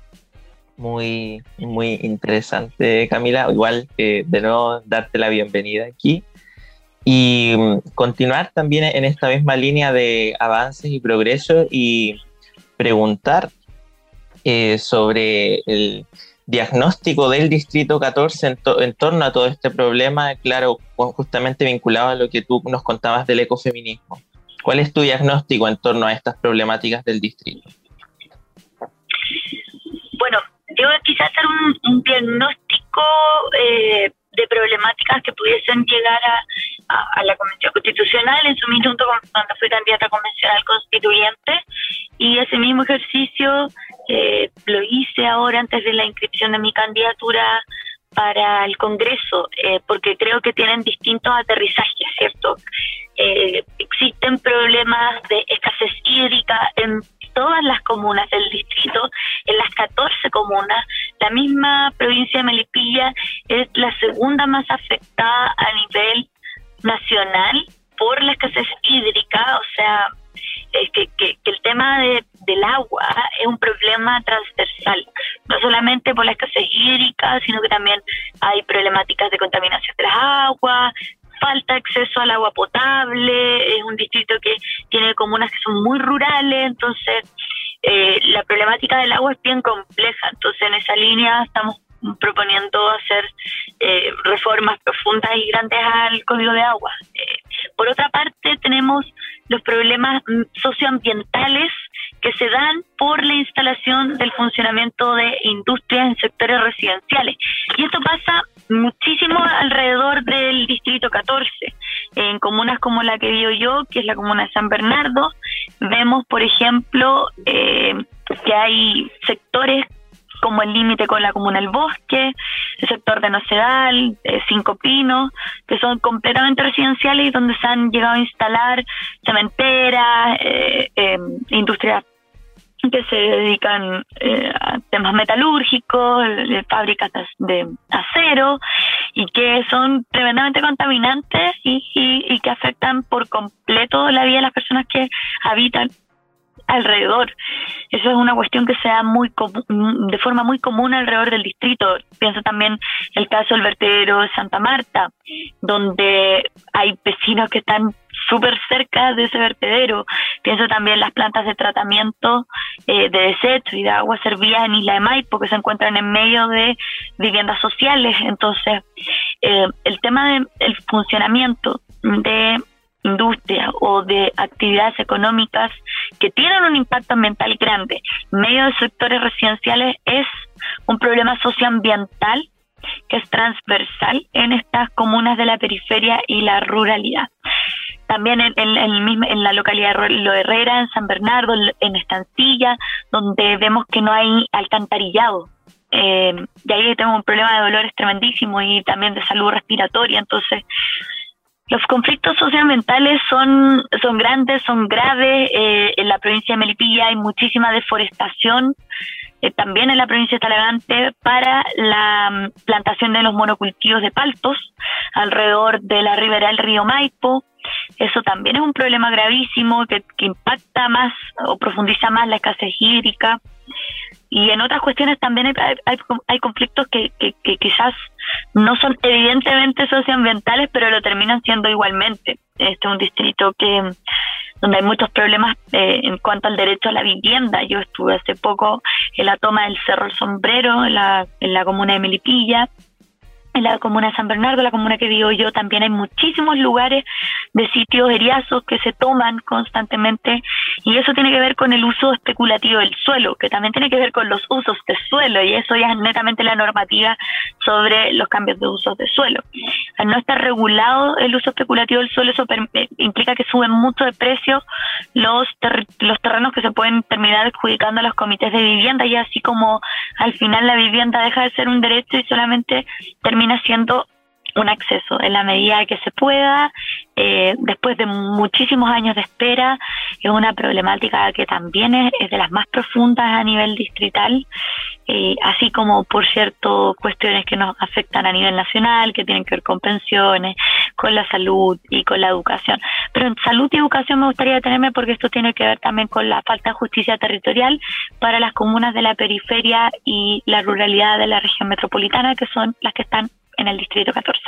Muy, muy interesante, Camila. Igual, eh, de nuevo, darte la bienvenida aquí. Y mm, continuar también en esta misma línea de avances y progreso y preguntar eh, sobre el diagnóstico del Distrito catorce en, to- en torno a todo este problema, claro, justamente vinculado a lo que tú nos contabas del ecofeminismo. ¿Cuál es tu diagnóstico en torno a estas problemáticas del distrito? Bueno, yo quise hacer un, un diagnóstico eh, pudiesen llegar a, a, a la Convención Constitucional en su minuto cuando fui candidata convencional constituyente, y ese mismo ejercicio eh, lo hice ahora antes de la inscripción de mi candidatura para el Congreso, eh, porque creo que tienen distintos aterrizajes, ¿cierto? Eh, existen problemas de escasez hídrica en todas las comunas del distrito, en las catorce comunas. La misma provincia de Melipilla es la segunda más afectada a nivel nacional por la escasez hídrica, o sea, es que, que, que el tema de, del agua es un problema transversal, no solamente por la escasez hídrica, sino que también hay problemáticas de contaminación de las aguas, falta de acceso al agua potable, es un distrito que tiene comunas que son muy rurales, entonces eh, la problemática del agua es bien compleja, entonces en esa línea estamos proponiendo hacer eh, reformas profundas y grandes al Código de Agua. Eh, por otra parte, tenemos los problemas socioambientales que se dan por la instalación del funcionamiento de industrias en sectores residenciales. Y esto pasa muchísimo alrededor del Distrito catorce. En comunas como la que vivo yo, que es la comuna de San Bernardo, vemos, por ejemplo, eh, que hay sectores como el límite con la comuna El Bosque, el sector de Nocedal, eh, Cinco Pinos, que son completamente residenciales y donde se han llegado a instalar cementeras, eh, eh, industrias que se dedican eh, a temas metalúrgicos, eh, fábricas de acero, y que son tremendamente contaminantes y, y, y que afectan por completo la vida de las personas que habitan alrededor. Eso es una cuestión que se da muy común, de forma muy común alrededor del distrito. Pienso también el caso del vertedero de Santa Marta, donde hay vecinos que están súper cerca de ese vertedero. Pienso también las plantas de tratamiento eh, de desechos y de aguas servidas en Isla de Maipo, que se encuentran en medio de viviendas sociales. Entonces, eh, el tema del funcionamiento de industria o de actividades económicas que tienen un impacto ambiental grande en medio de sectores residenciales es un problema socioambiental que es transversal en estas comunas de la periferia y la ruralidad. También en, en, en, el mismo, en la localidad de Lo Herrera, en San Bernardo, en Estancilla, donde vemos que no hay alcantarillado. Eh, y ahí tenemos un problema de dolores tremendísimo y también de salud respiratoria. Entonces, los conflictos socioambientales son, son grandes, son graves. Eh, en la provincia de Melipilla hay muchísima deforestación, eh, también en la provincia de Talagante, para la um, plantación de los monocultivos de paltos alrededor de la ribera del río Maipo. Eso también es un problema gravísimo que, que impacta más o profundiza más la escasez hídrica. Y en otras cuestiones también hay, hay, hay conflictos que, que, que quizás no son evidentemente socioambientales, pero lo terminan siendo igualmente. Este es un distrito que donde hay muchos problemas eh, en cuanto al derecho a la vivienda. Yo estuve hace poco en la toma del Cerro El Sombrero, en la, en la comuna de Melipilla. En la comuna de San Bernardo, la comuna que vivo yo, también hay muchísimos lugares de sitios eriazos que se toman constantemente, y eso tiene que ver con el uso especulativo del suelo, que también tiene que ver con los usos de suelo, y eso ya es netamente la normativa sobre los cambios de usos de suelo. Al no estar regulado el uso especulativo del suelo, eso implica que suben mucho de precio los, ter los terrenos que se pueden terminar adjudicando a los comités de vivienda, y así como al final la vivienda deja de ser un derecho y solamente termina siendo un acceso en la medida que se pueda, eh, después de muchísimos años de espera. Es una problemática que también es, es de las más profundas a nivel distrital, eh, así como, por cierto, cuestiones que nos afectan a nivel nacional, que tienen que ver con pensiones, con la salud y con la educación. Pero en salud y educación me gustaría detenerme porque esto tiene que ver también con la falta de justicia territorial para las comunas de la periferia y la ruralidad de la región metropolitana, que son las que están en el Distrito catorce.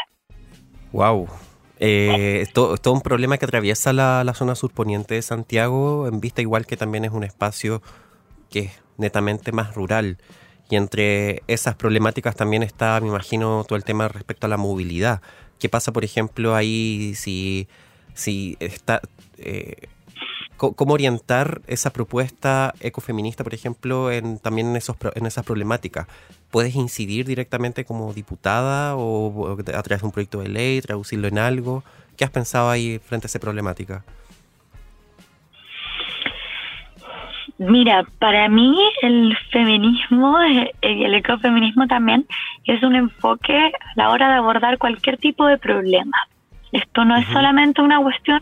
Wow. Eh, todo, todo un problema que atraviesa la, la zona surponiente de Santiago, en vista igual que también es un espacio que es netamente más rural. Y entre esas problemáticas también está, me imagino, todo el tema respecto a la movilidad. ¿Qué pasa, por ejemplo, ahí si, si está... Eh, co- cómo orientar esa propuesta ecofeminista, por ejemplo, en, también en, esos, pro- en esas problemáticas. ¿Puedes incidir directamente como diputada o, o a través de un proyecto de ley, traducirlo en algo? ¿Qué has pensado ahí frente a esa problemática? Mira, para mí el feminismo eh, y el ecofeminismo también es un enfoque a la hora de abordar cualquier tipo de problema. Esto no es Ujú. solamente una cuestión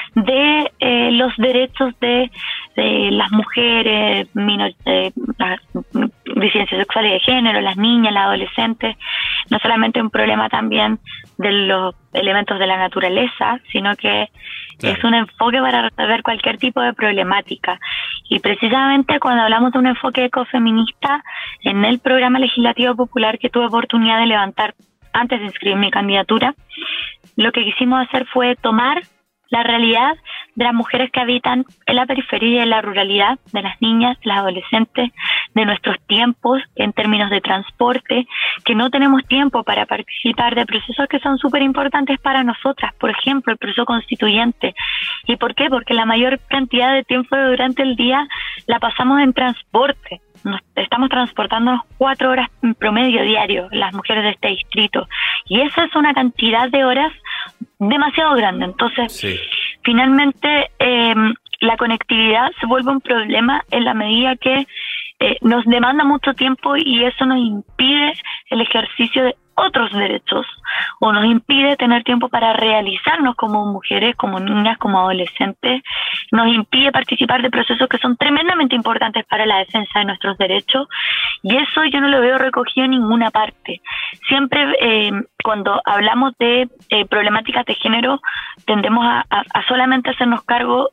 de eh, los derechos de, de las mujeres, minor, eh, las disidencias sexuales de género, las niñas, las adolescentes, no solamente un problema también de los elementos de la naturaleza, sino que Claro. es un enfoque para resolver cualquier tipo de problemática. Y precisamente cuando hablamos de un enfoque ecofeminista, en el programa legislativo popular que tuve oportunidad de levantar antes de inscribir mi candidatura, lo que quisimos hacer fue tomar la realidad de las mujeres que habitan en la periferia y en la ruralidad, de las niñas, de las adolescentes, de nuestros tiempos en términos de transporte, que no tenemos tiempo para participar de procesos que son súper importantes para nosotras, por ejemplo, el proceso constituyente. ¿Y por qué? Porque la mayor cantidad de tiempo durante el día la pasamos en transporte. Nos estamos transportándonos cuatro horas en promedio diario, las mujeres de este distrito. Y esa es una cantidad de horas demasiado grande. Entonces, Sí. finalmente, eh, la conectividad se vuelve un problema en la medida que eh, nos demanda mucho tiempo y eso nos impide el ejercicio de otros derechos o nos impide tener tiempo para realizarnos como mujeres, como niñas, como adolescentes, nos impide participar de procesos que son tremendamente importantes para la defensa de nuestros derechos y eso yo no lo veo recogido en ninguna parte. Siempre eh, cuando hablamos de eh, problemáticas de género tendemos a, a, a solamente hacernos cargo,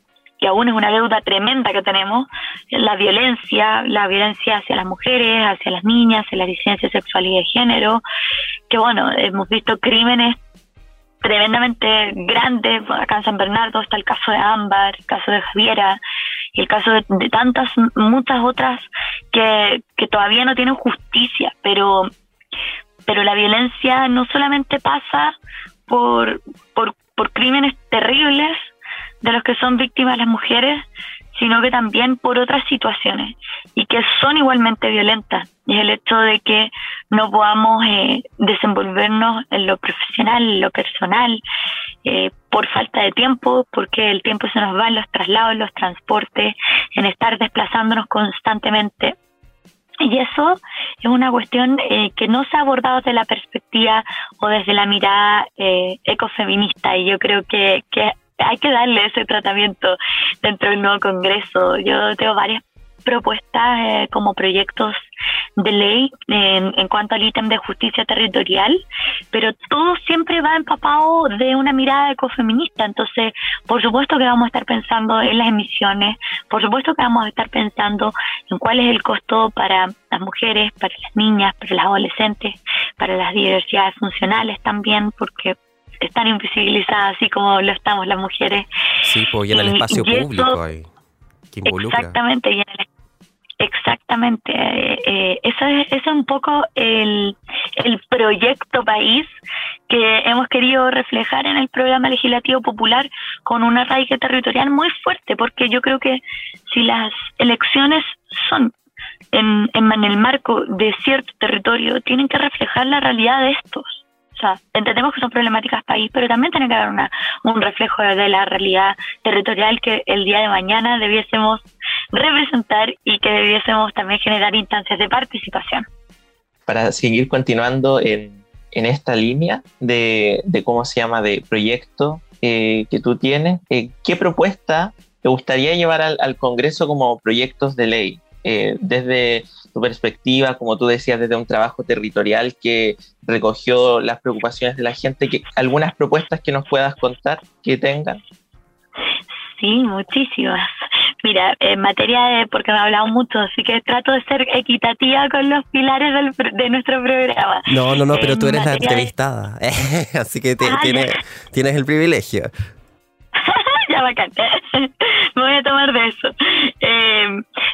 y aún es una deuda tremenda que tenemos, la violencia, la violencia hacia las mujeres, hacia las niñas, hacia las disidencias sexuales y de género, que bueno, hemos visto crímenes tremendamente grandes. Acá en San Bernardo está el caso de Ámbar, el caso de Javiera, y el caso de, de tantas, muchas otras que, que todavía no tienen justicia, pero, pero la violencia no solamente pasa por, por, por crímenes terribles, de los que son víctimas las mujeres, sino que también por otras situaciones y que son igualmente violentas. Y es el hecho de que no podamos eh, desenvolvernos en lo profesional, en lo personal, eh, por falta de tiempo, porque el tiempo se nos va en los traslados, en los transportes, en estar desplazándonos constantemente. Y eso es una cuestión eh, que no se ha abordado desde la perspectiva o desde la mirada eh, ecofeminista, y yo creo que, que hay que darle ese tratamiento dentro del nuevo Congreso. Yo tengo varias propuestas eh, como proyectos de ley en, en cuanto al ítem de justicia territorial, pero todo siempre va empapado de una mirada ecofeminista. Entonces, por supuesto que vamos a estar pensando en las emisiones, por supuesto que vamos a estar pensando en cuál es el costo para las mujeres, para las niñas, para las adolescentes, para las diversidades funcionales también, porque están invisibilizadas así como lo estamos las mujeres. Sí, pues y en el espacio y eso, público ahí, que involucra. Exactamente, y en el, exactamente. Eh, eh, eso es, ese es un poco el, el proyecto país que hemos querido reflejar en el programa legislativo popular con un arraigo territorial muy fuerte, porque yo creo que si las elecciones son en, en, en el marco de cierto territorio, tienen que reflejar la realidad de estos. O sea, entendemos que son problemáticas país, pero también tiene que haber una, un reflejo de la realidad territorial que el día de mañana debiésemos representar y que debiésemos también generar instancias de participación. Para seguir continuando en, en esta línea de, de cómo se llama, de proyecto eh, que tú tienes, eh, ¿qué propuesta te gustaría llevar al, al Congreso como proyectos de ley? Eh, desde tu perspectiva, como tú decías, desde un trabajo territorial que recogió las preocupaciones de la gente, que algunas propuestas que nos puedas contar que tengan. Sí, muchísimas. Mira, en materia de, porque me he hablado mucho, así que trato de ser equitativa con los pilares del, de nuestro programa. No, no, no, pero en tú eres la materia entrevistada, de... así que te, ah, tienes, tienes el privilegio. Ya bacán, me voy a tomar de eso. Eh,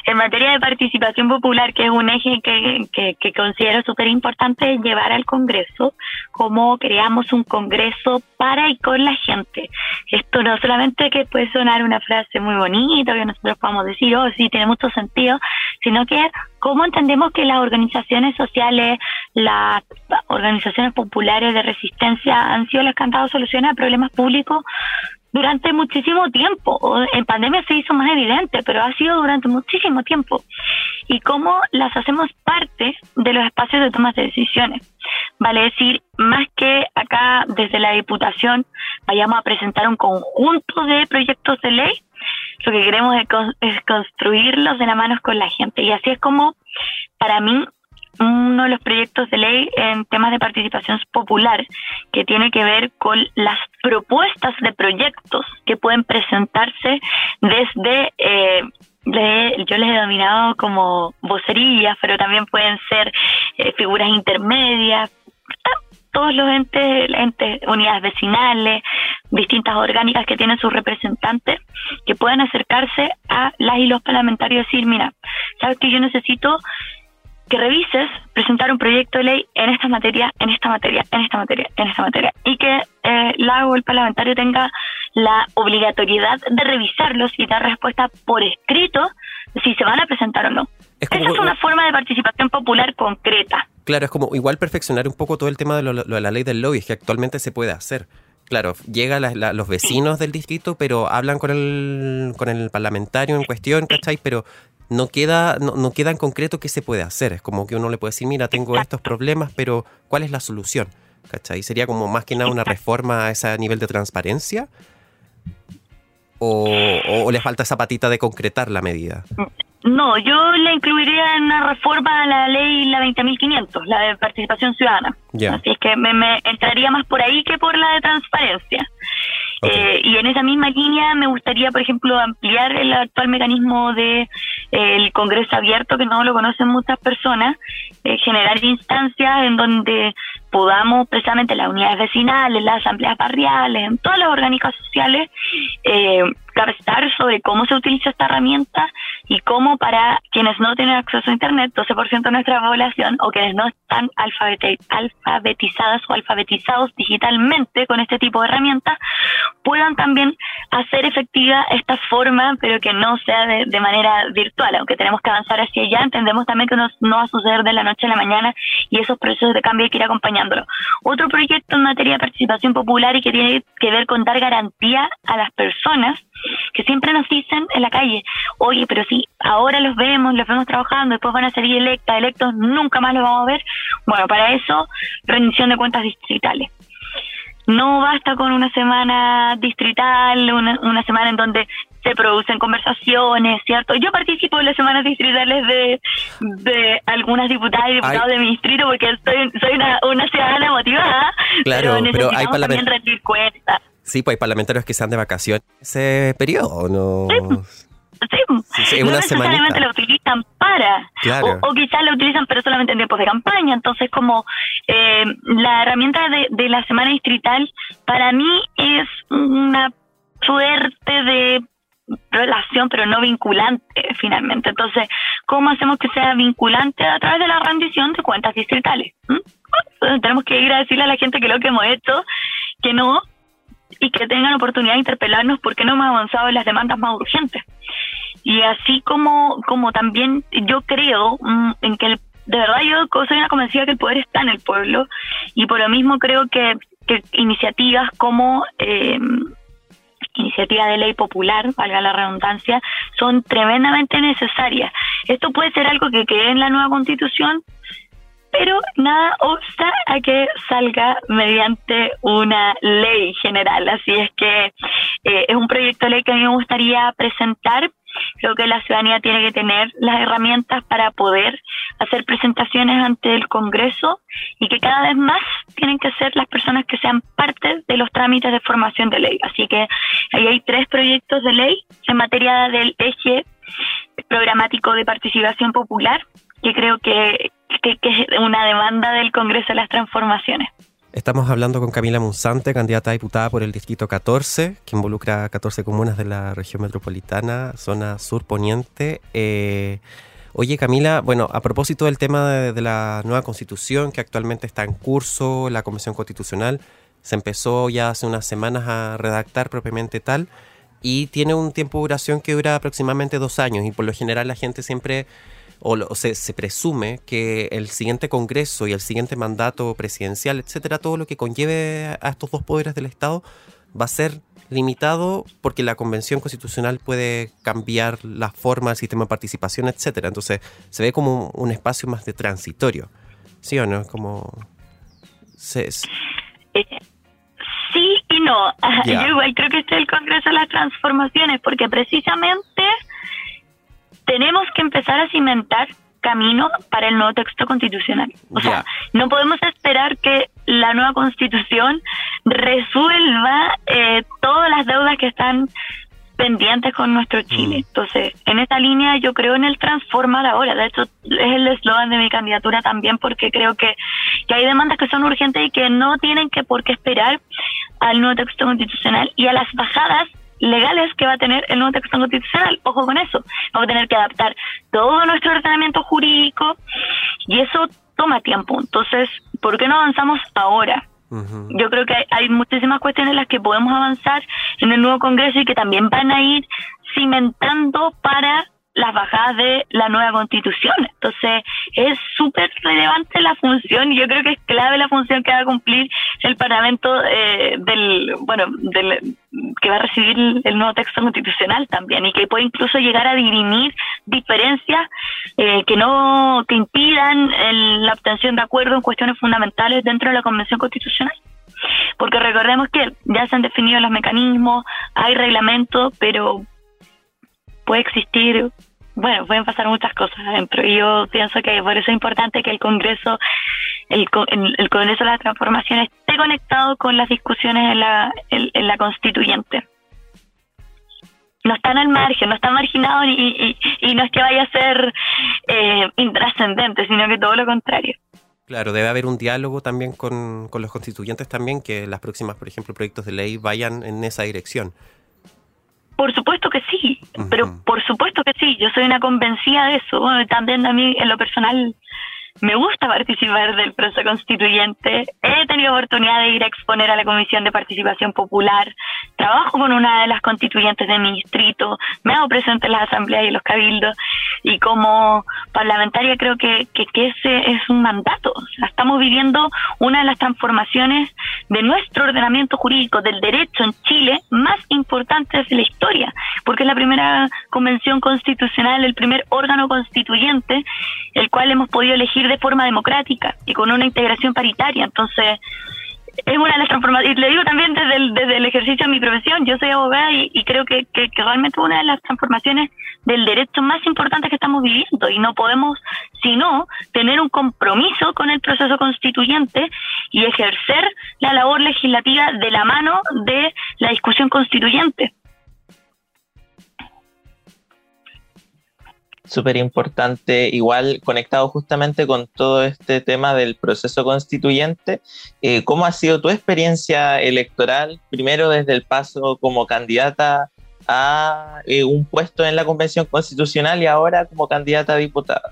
en materia de participación popular, que es un eje que, que, que considero súper importante llevar al Congreso, cómo creamos un Congreso para y con la gente. Esto no solamente que puede sonar una frase muy bonita, que nosotros podamos decir, oh, sí, tiene mucho sentido, sino que cómo entendemos que las organizaciones sociales, las organizaciones populares de resistencia han sido las que han dado soluciones a problemas públicos durante muchísimo tiempo. En pandemia se hizo más evidente, pero ha sido durante muchísimo tiempo. Y cómo las hacemos parte de los espacios de toma de decisiones. Vale decir, más que acá desde la Diputación vayamos a presentar un conjunto de proyectos de ley, lo que queremos es, con, es construirlos de la mano con la gente. Y así es como, para mí, uno de los proyectos de ley en temas de participación popular, que tiene que ver con las propuestas de proyectos que pueden presentarse desde, eh, de, yo les he denominado como vocerías, pero también pueden ser eh, figuras intermedias, todos los entes, entes, unidades vecinales, distintas orgánicas que tienen sus representantes, que pueden acercarse a las y los parlamentarios y decir, mira, sabes que yo necesito que revises, presentar un proyecto de ley en esta materia, en esta materia, en esta materia, en esta materia, y que eh, la o el parlamentario tenga la obligatoriedad de revisarlos y dar respuesta por escrito si se van a presentar o no. Es como, Esa es una forma de participación popular concreta. Claro, es como igual perfeccionar un poco todo el tema de, lo, lo de la ley del lobby, es que actualmente se puede hacer. Claro, llegan la, la, los vecinos del distrito, pero hablan con el, con el parlamentario en cuestión, ¿cachai? Pero no queda, no, no queda en concreto qué se puede hacer. Es como que uno le puede decir, mira, tengo estos problemas, pero ¿cuál es la solución? ¿Cachai? ¿Sería como más que nada una reforma a ese nivel de transparencia? ¿O, o, o le falta esa patita de concretar la medida? No, yo le incluiría en una reforma a la ley la veinte mil quinientos, la de participación ciudadana. Yeah. Así es que me, me entraría más por ahí que por la de transparencia. Okay. Eh, y en esa misma línea me gustaría, por ejemplo, ampliar el actual mecanismo de eh, el Congreso abierto, que no lo conocen muchas personas, eh, generar instancias en donde podamos, precisamente las unidades vecinales, las asambleas barriales, en todas las orgánicas sociales, eh, capacitar sobre cómo se utiliza esta herramienta y cómo para quienes no tienen acceso a Internet, doce por ciento de nuestra población, o quienes no están alfabeti- alfabetizadas o alfabetizados digitalmente con este tipo de herramientas, puedan también hacer efectiva esta forma, pero que no sea de, de manera virtual. Aunque tenemos que avanzar hacia allá, entendemos también que no, no va a suceder de la noche a la mañana y esos procesos de cambio hay que ir acompañándolo. Otro proyecto en materia de participación popular y que tiene que ver con dar garantía a las personas que siempre nos dicen en la calle, oye, pero si ahora los vemos, los vemos trabajando, después van a salir electas, electos, nunca más los vamos a ver. Bueno, para eso, rendición de cuentas distritales. No basta con una semana distrital, una, una semana en donde se producen conversaciones, ¿cierto? Yo participo en las semanas distritales de, de algunas diputadas y diputados Ay. de mi distrito porque soy, soy una, una ciudadana motivada, claro, pero necesitamos pero hay parlament- también rendir cuentas. Sí, pues hay parlamentarios que están de vacaciones ese periodo, ¿no? Sí. Sí, sí, sí, no una necesariamente semanita. la utilizan para, claro. o, o quizás la utilizan pero solamente en tiempos de campaña. Entonces, como eh, la herramienta de, de la semana distrital para mí es una suerte de relación, pero no vinculante finalmente. Entonces, ¿cómo hacemos que sea vinculante? A través de la rendición de cuentas distritales. ¿Mm? Entonces, tenemos que ir a decirle a la gente que lo que hemos hecho, que no, y que tengan oportunidad de interpelarnos porque no hemos avanzado en las demandas más urgentes. Y así como como también yo creo mmm, en que el, de verdad yo soy una convencida que el poder está en el pueblo, y por lo mismo creo que, que iniciativas como eh, iniciativa de ley popular, valga la redundancia, son tremendamente necesarias. Esto puede ser algo que quede en la nueva Constitución, pero nada obsta a que salga mediante una ley general. Así es que eh, es un proyecto de ley que a mí me gustaría presentar. Creo que la ciudadanía tiene que tener las herramientas para poder hacer presentaciones ante el Congreso, y que cada vez más tienen que ser las personas que sean parte de los trámites de formación de ley. Así que ahí hay tres proyectos de ley en materia del eje programático de participación popular, que creo que, que, que es una demanda del Congreso de las Transformaciones. Estamos hablando con Camila Monzante, candidata a diputada por el Distrito catorce, que involucra catorce comunas de la región metropolitana, zona sur poniente. Eh, oye, Camila, bueno, a propósito del tema de, de la nueva Constitución que actualmente está en curso, la Convención Constitucional se empezó ya hace unas semanas a redactar propiamente tal, y tiene un tiempo de duración que dura aproximadamente dos años, y por lo general la gente siempre, o, lo, o se, se presume que el siguiente Congreso y el siguiente mandato presidencial, etcétera, todo lo que conlleve a estos dos poderes del Estado va a ser limitado porque la Convención Constitucional puede cambiar la forma del sistema de participación, etcétera. Entonces se ve como un, un espacio más de transitorio, ¿sí o no? Como... Se, se... Sí y no. Yeah. Yo igual creo que este es el Congreso de las Transformaciones, porque precisamente tenemos que empezar a cimentar camino para el nuevo texto constitucional. O Yeah. sea, no podemos esperar que la nueva Constitución resuelva eh, todas las deudas que están pendientes con nuestro Chile. Mm. Entonces, en esta línea yo creo en el transformar ahora. De hecho, es el eslogan de mi candidatura también, porque creo que, que hay demandas que son urgentes y que no tienen que por qué esperar al nuevo texto constitucional y a las bajadas legales que va a tener el nuevo texto constitucional. Ojo con eso. Vamos a tener que adaptar todo nuestro ordenamiento jurídico y eso toma tiempo. Entonces, ¿por qué no avanzamos ahora? Uh-huh. Yo creo que hay, hay muchísimas cuestiones en las que podemos avanzar en el nuevo Congreso y que también van a ir cimentando para las bajadas de la nueva Constitución. Entonces, es súper relevante la función, y yo creo que es clave la función que va a cumplir el Parlamento eh, del, bueno, del, que va a recibir el nuevo texto constitucional también, y que puede incluso llegar a dirimir diferencias eh, que no, que impidan el, la obtención de acuerdo en cuestiones fundamentales dentro de la Convención Constitucional. Porque recordemos que ya se han definido los mecanismos, hay reglamentos, pero puede existir, bueno, pueden pasar muchas cosas adentro, y yo pienso que por eso es importante que el Congreso, el, el Congreso de la Transformación esté conectado con las discusiones en la, en, en la Constituyente. No están al margen, no están marginados, y, y, y no es que vaya a ser eh, intrascendente, sino que todo lo contrario. Claro, debe haber un diálogo también con, con los constituyentes también, que las próximas, por ejemplo, proyectos de ley vayan en esa dirección. Por supuesto que sí, Uh-huh. pero por supuesto que sí, yo soy una convencida de eso. Bueno, también a mí, en lo personal, me gusta participar del proceso constituyente. He tenido oportunidad de ir a exponer a la Comisión de Participación Popular. Trabajo con una de las constituyentes de mi distrito. Me hago presente en las asambleas y en los cabildos. Y como parlamentaria creo que, que, que ese es un mandato. O sea, estamos viviendo una de las transformaciones de nuestro ordenamiento jurídico, del derecho en Chile, más importantes de la historia. Porque es la primera convención constitucional, el primer órgano constituyente, el cual hemos podido elegir de forma democrática y con una integración paritaria. Entonces, es una de las transformaciones, y le digo también desde el, desde el ejercicio de mi profesión, yo soy abogada y, y creo que, que, que realmente una de las transformaciones del derecho más importantes que estamos viviendo, y no podemos sino tener un compromiso con el proceso constituyente y ejercer la labor legislativa de la mano de la discusión constituyente. Súper importante, igual conectado justamente con todo este tema del proceso constituyente. Eh, ¿Cómo ha sido tu experiencia electoral, primero desde el paso como candidata a eh, un puesto en la Convención Constitucional y ahora como candidata a diputada?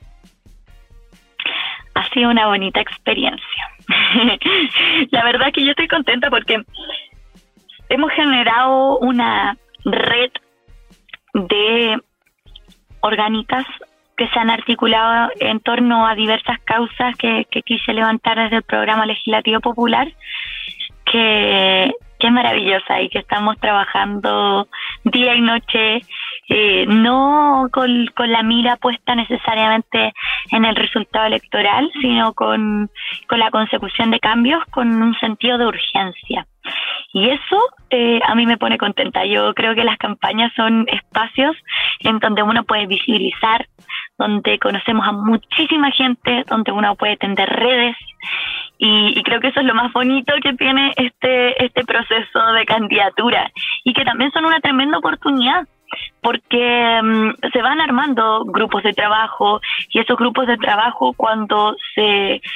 Ha sido una bonita experiencia. La verdad que yo estoy contenta porque hemos generado una red de orgánicas que se han articulado en torno a diversas causas que, que quise levantar desde el programa legislativo popular, que, que es maravillosa y que estamos trabajando día y noche, eh, no con, con la mira puesta necesariamente en el resultado electoral, sino con, con la consecución de cambios con un sentido de urgencia. Y eso eh, a mí me pone contenta. Yo creo que las campañas son espacios en donde uno puede visibilizar, donde conocemos a muchísima gente, donde uno puede tender redes, y, y creo que eso es lo más bonito que tiene este, este proceso de candidatura, y que también son una tremenda oportunidad, porque um, se van armando grupos de trabajo, y esos grupos de trabajo, cuando se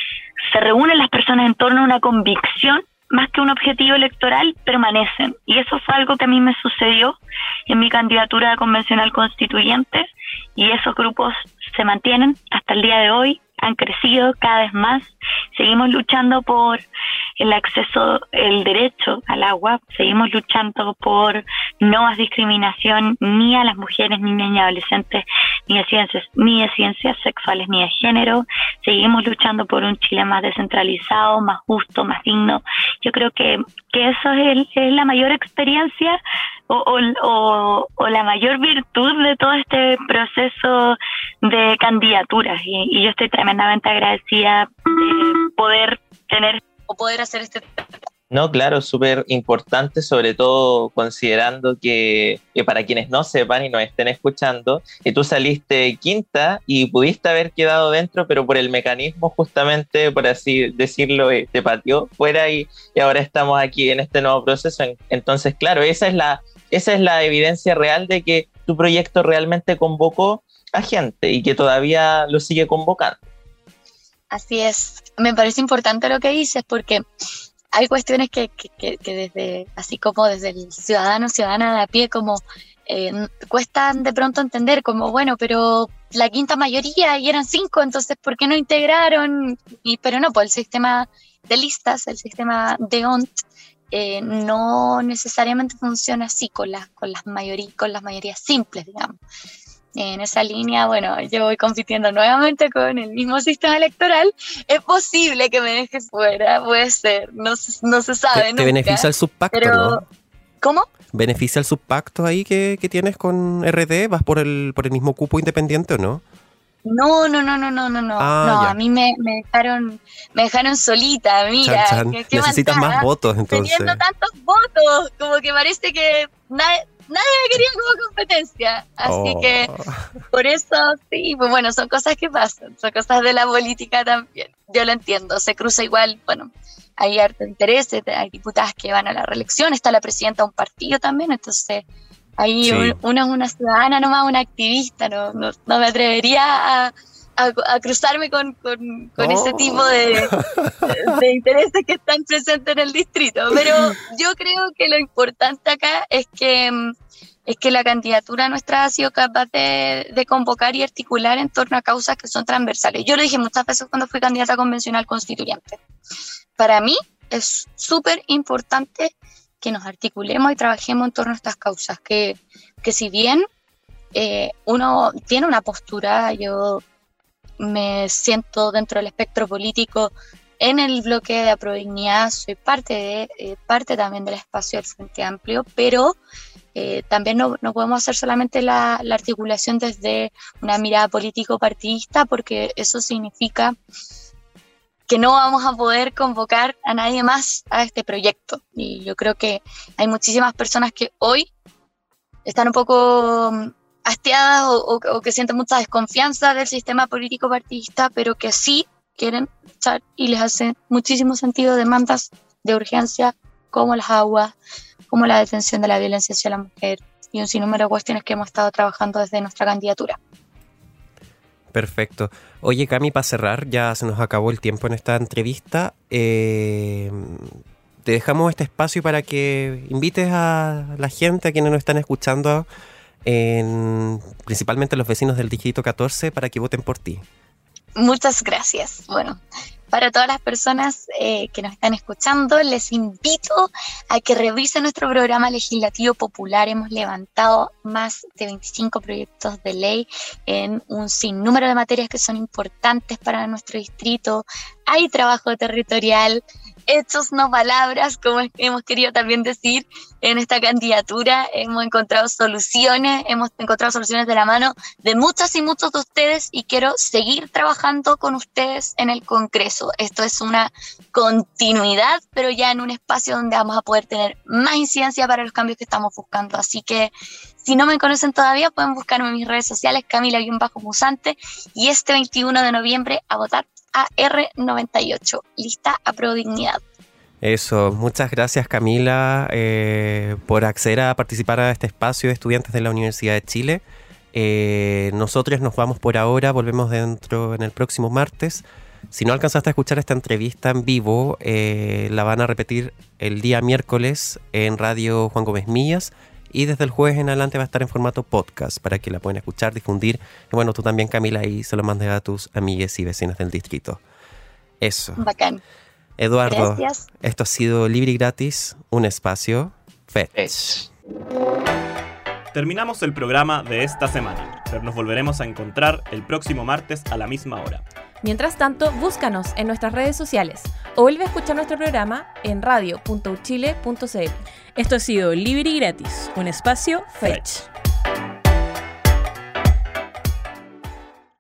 se reúnen las personas en torno a una convicción, más que un objetivo electoral, permanecen. Y eso fue algo que a mí me sucedió en mi candidatura a convencional constituyente, y esos grupos se mantienen hasta el día de hoy, han crecido cada vez más. Seguimos luchando por el acceso, el derecho al agua, seguimos luchando por no más discriminación ni a las mujeres, ni niñas y adolescentes, ni de ciencias, ni de ciencias sexuales, ni de género. Seguimos luchando por un Chile más descentralizado, más justo, más digno. Yo creo que, que eso es, el, es la mayor experiencia o, o, o, o la mayor virtud de todo este proceso de candidaturas, y, y yo estoy tremendamente agradecida de poder tener o poder hacer este. No, claro, súper importante, sobre todo considerando que, que para quienes no sepan y nos estén escuchando, que tú saliste quinta y pudiste haber quedado dentro, pero por el mecanismo justamente, por así decirlo, eh, te pateó fuera y, y ahora estamos aquí en este nuevo proceso. Entonces, claro, esa es la, esa es la evidencia real de que tu proyecto realmente convocó a gente y que todavía lo sigue convocando. Así es. Me parece importante lo que dices, porque hay cuestiones que, que, que, que desde, así como desde el ciudadano, ciudadana de a pie, como eh, cuestan de pronto entender, como bueno, pero la quinta mayoría y eran cinco, entonces ¿por qué no integraron? Y, pero no, pues el sistema de listas, el sistema de O N T, eh, no necesariamente funciona así con las, con las mayorías, con las mayorías simples, digamos. En esa línea, bueno, yo voy compitiendo nuevamente con el mismo sistema electoral. Es posible que me dejes fuera, puede ser, no se, no se sabe. Te, te nunca, beneficia el subpacto, pero... ¿no? ¿Cómo? ¿Beneficia el subpacto ahí que, que tienes con R D? ¿Vas por el, por el mismo cupo independiente o no? No, no, no, no, no, no, no. Ah, no, ya. a mí me, me dejaron, me dejaron solita, mira. Chan, chan. ¿Qué, qué Necesitas manchada? más votos, entonces. Teniendo tantos votos, como que parece que nadie, nadie me quería como competencia. Así Oh. que, por eso, sí, pues bueno, son cosas que pasan, son cosas de la política también. Yo lo entiendo, se cruza igual, bueno, hay harto interés, hay diputadas que van a la reelección, está la presidenta de un partido también, entonces ahí Sí. un- una es una ciudadana, nomás una activista, no, no, no me atrevería a, a, a cruzarme con, con, con Oh. ese tipo de, de intereses que están presentes en el distrito. Pero yo creo que lo importante acá es que, mm, es que la candidatura nuestra ha sido capaz de, de convocar y articular en torno a causas que son transversales. Yo lo dije muchas veces cuando fui candidata convencional constituyente. Para mí es súper importante que nos articulemos y trabajemos en torno a estas causas, que, que si bien eh, uno tiene una postura, yo me siento dentro del espectro político en el bloque de Aprodignidad, soy parte, de, eh, parte también del espacio del Frente Amplio, pero eh, también no, no podemos hacer solamente la, la articulación desde una mirada político-partidista, porque eso significa que no vamos a poder convocar a nadie más a este proyecto. Y yo creo que hay muchísimas personas que hoy están un poco mm, hastiadas o, o, o que sienten mucha desconfianza del sistema político partidista, pero que sí quieren luchar y les hace muchísimo sentido demandas de urgencia como las aguas, como la detención de la violencia hacia la mujer y un sinnúmero de cuestiones que hemos estado trabajando desde nuestra candidatura. Perfecto. Oye, Cami, para cerrar, ya se nos acabó el tiempo en esta entrevista. Eh, te dejamos este espacio para que invites a la gente, a quienes nos están escuchando, en, principalmente los vecinos del Distrito catorce, para que voten por ti. Muchas gracias. Bueno, para todas las personas eh, que nos están escuchando, les invito a que revisen nuestro programa legislativo popular. Hemos levantado más de veinticinco proyectos de ley en un sinnúmero de materias que son importantes para nuestro distrito. Hay trabajo territorial, hechos no palabras, como hemos querido también decir en esta candidatura. Hemos encontrado soluciones, hemos encontrado soluciones de la mano de muchas y muchos de ustedes y quiero seguir trabajando con ustedes en el Congreso. Esto es una continuidad, pero ya en un espacio donde vamos a poder tener más incidencia para los cambios que estamos buscando. Así que si no me conocen todavía, pueden buscarme en mis redes sociales, Camila-Musante, y este veintiuno de noviembre a votar a R noventa y ocho, lista Aprodignidad. Eso, muchas gracias, Camila, eh, por acceder a participar a este espacio de estudiantes de la Universidad de Chile. Eh, nosotros nos vamos por ahora, volvemos dentro en el próximo martes. Si no alcanzaste a escuchar esta entrevista en vivo, eh, la van a repetir el día miércoles en Radio Juan Gómez Millas, y desde el jueves en adelante va a estar en formato podcast para que la puedan escuchar, difundir. Y bueno, tú también, Camila, y se lo mandes a tus amigues y vecinas del distrito. Eso. Bacán. Eduardo, Gracias. Esto ha sido Libre y Gratis, un espacio Fetch. Terminamos el programa de esta semana, pero nos volveremos a encontrar el próximo martes a la misma hora. Mientras tanto, búscanos en nuestras redes sociales o vuelve a escuchar nuestro programa en radio punto uchile punto c l. Esto ha sido Libre y Gratis, un espacio Fetch.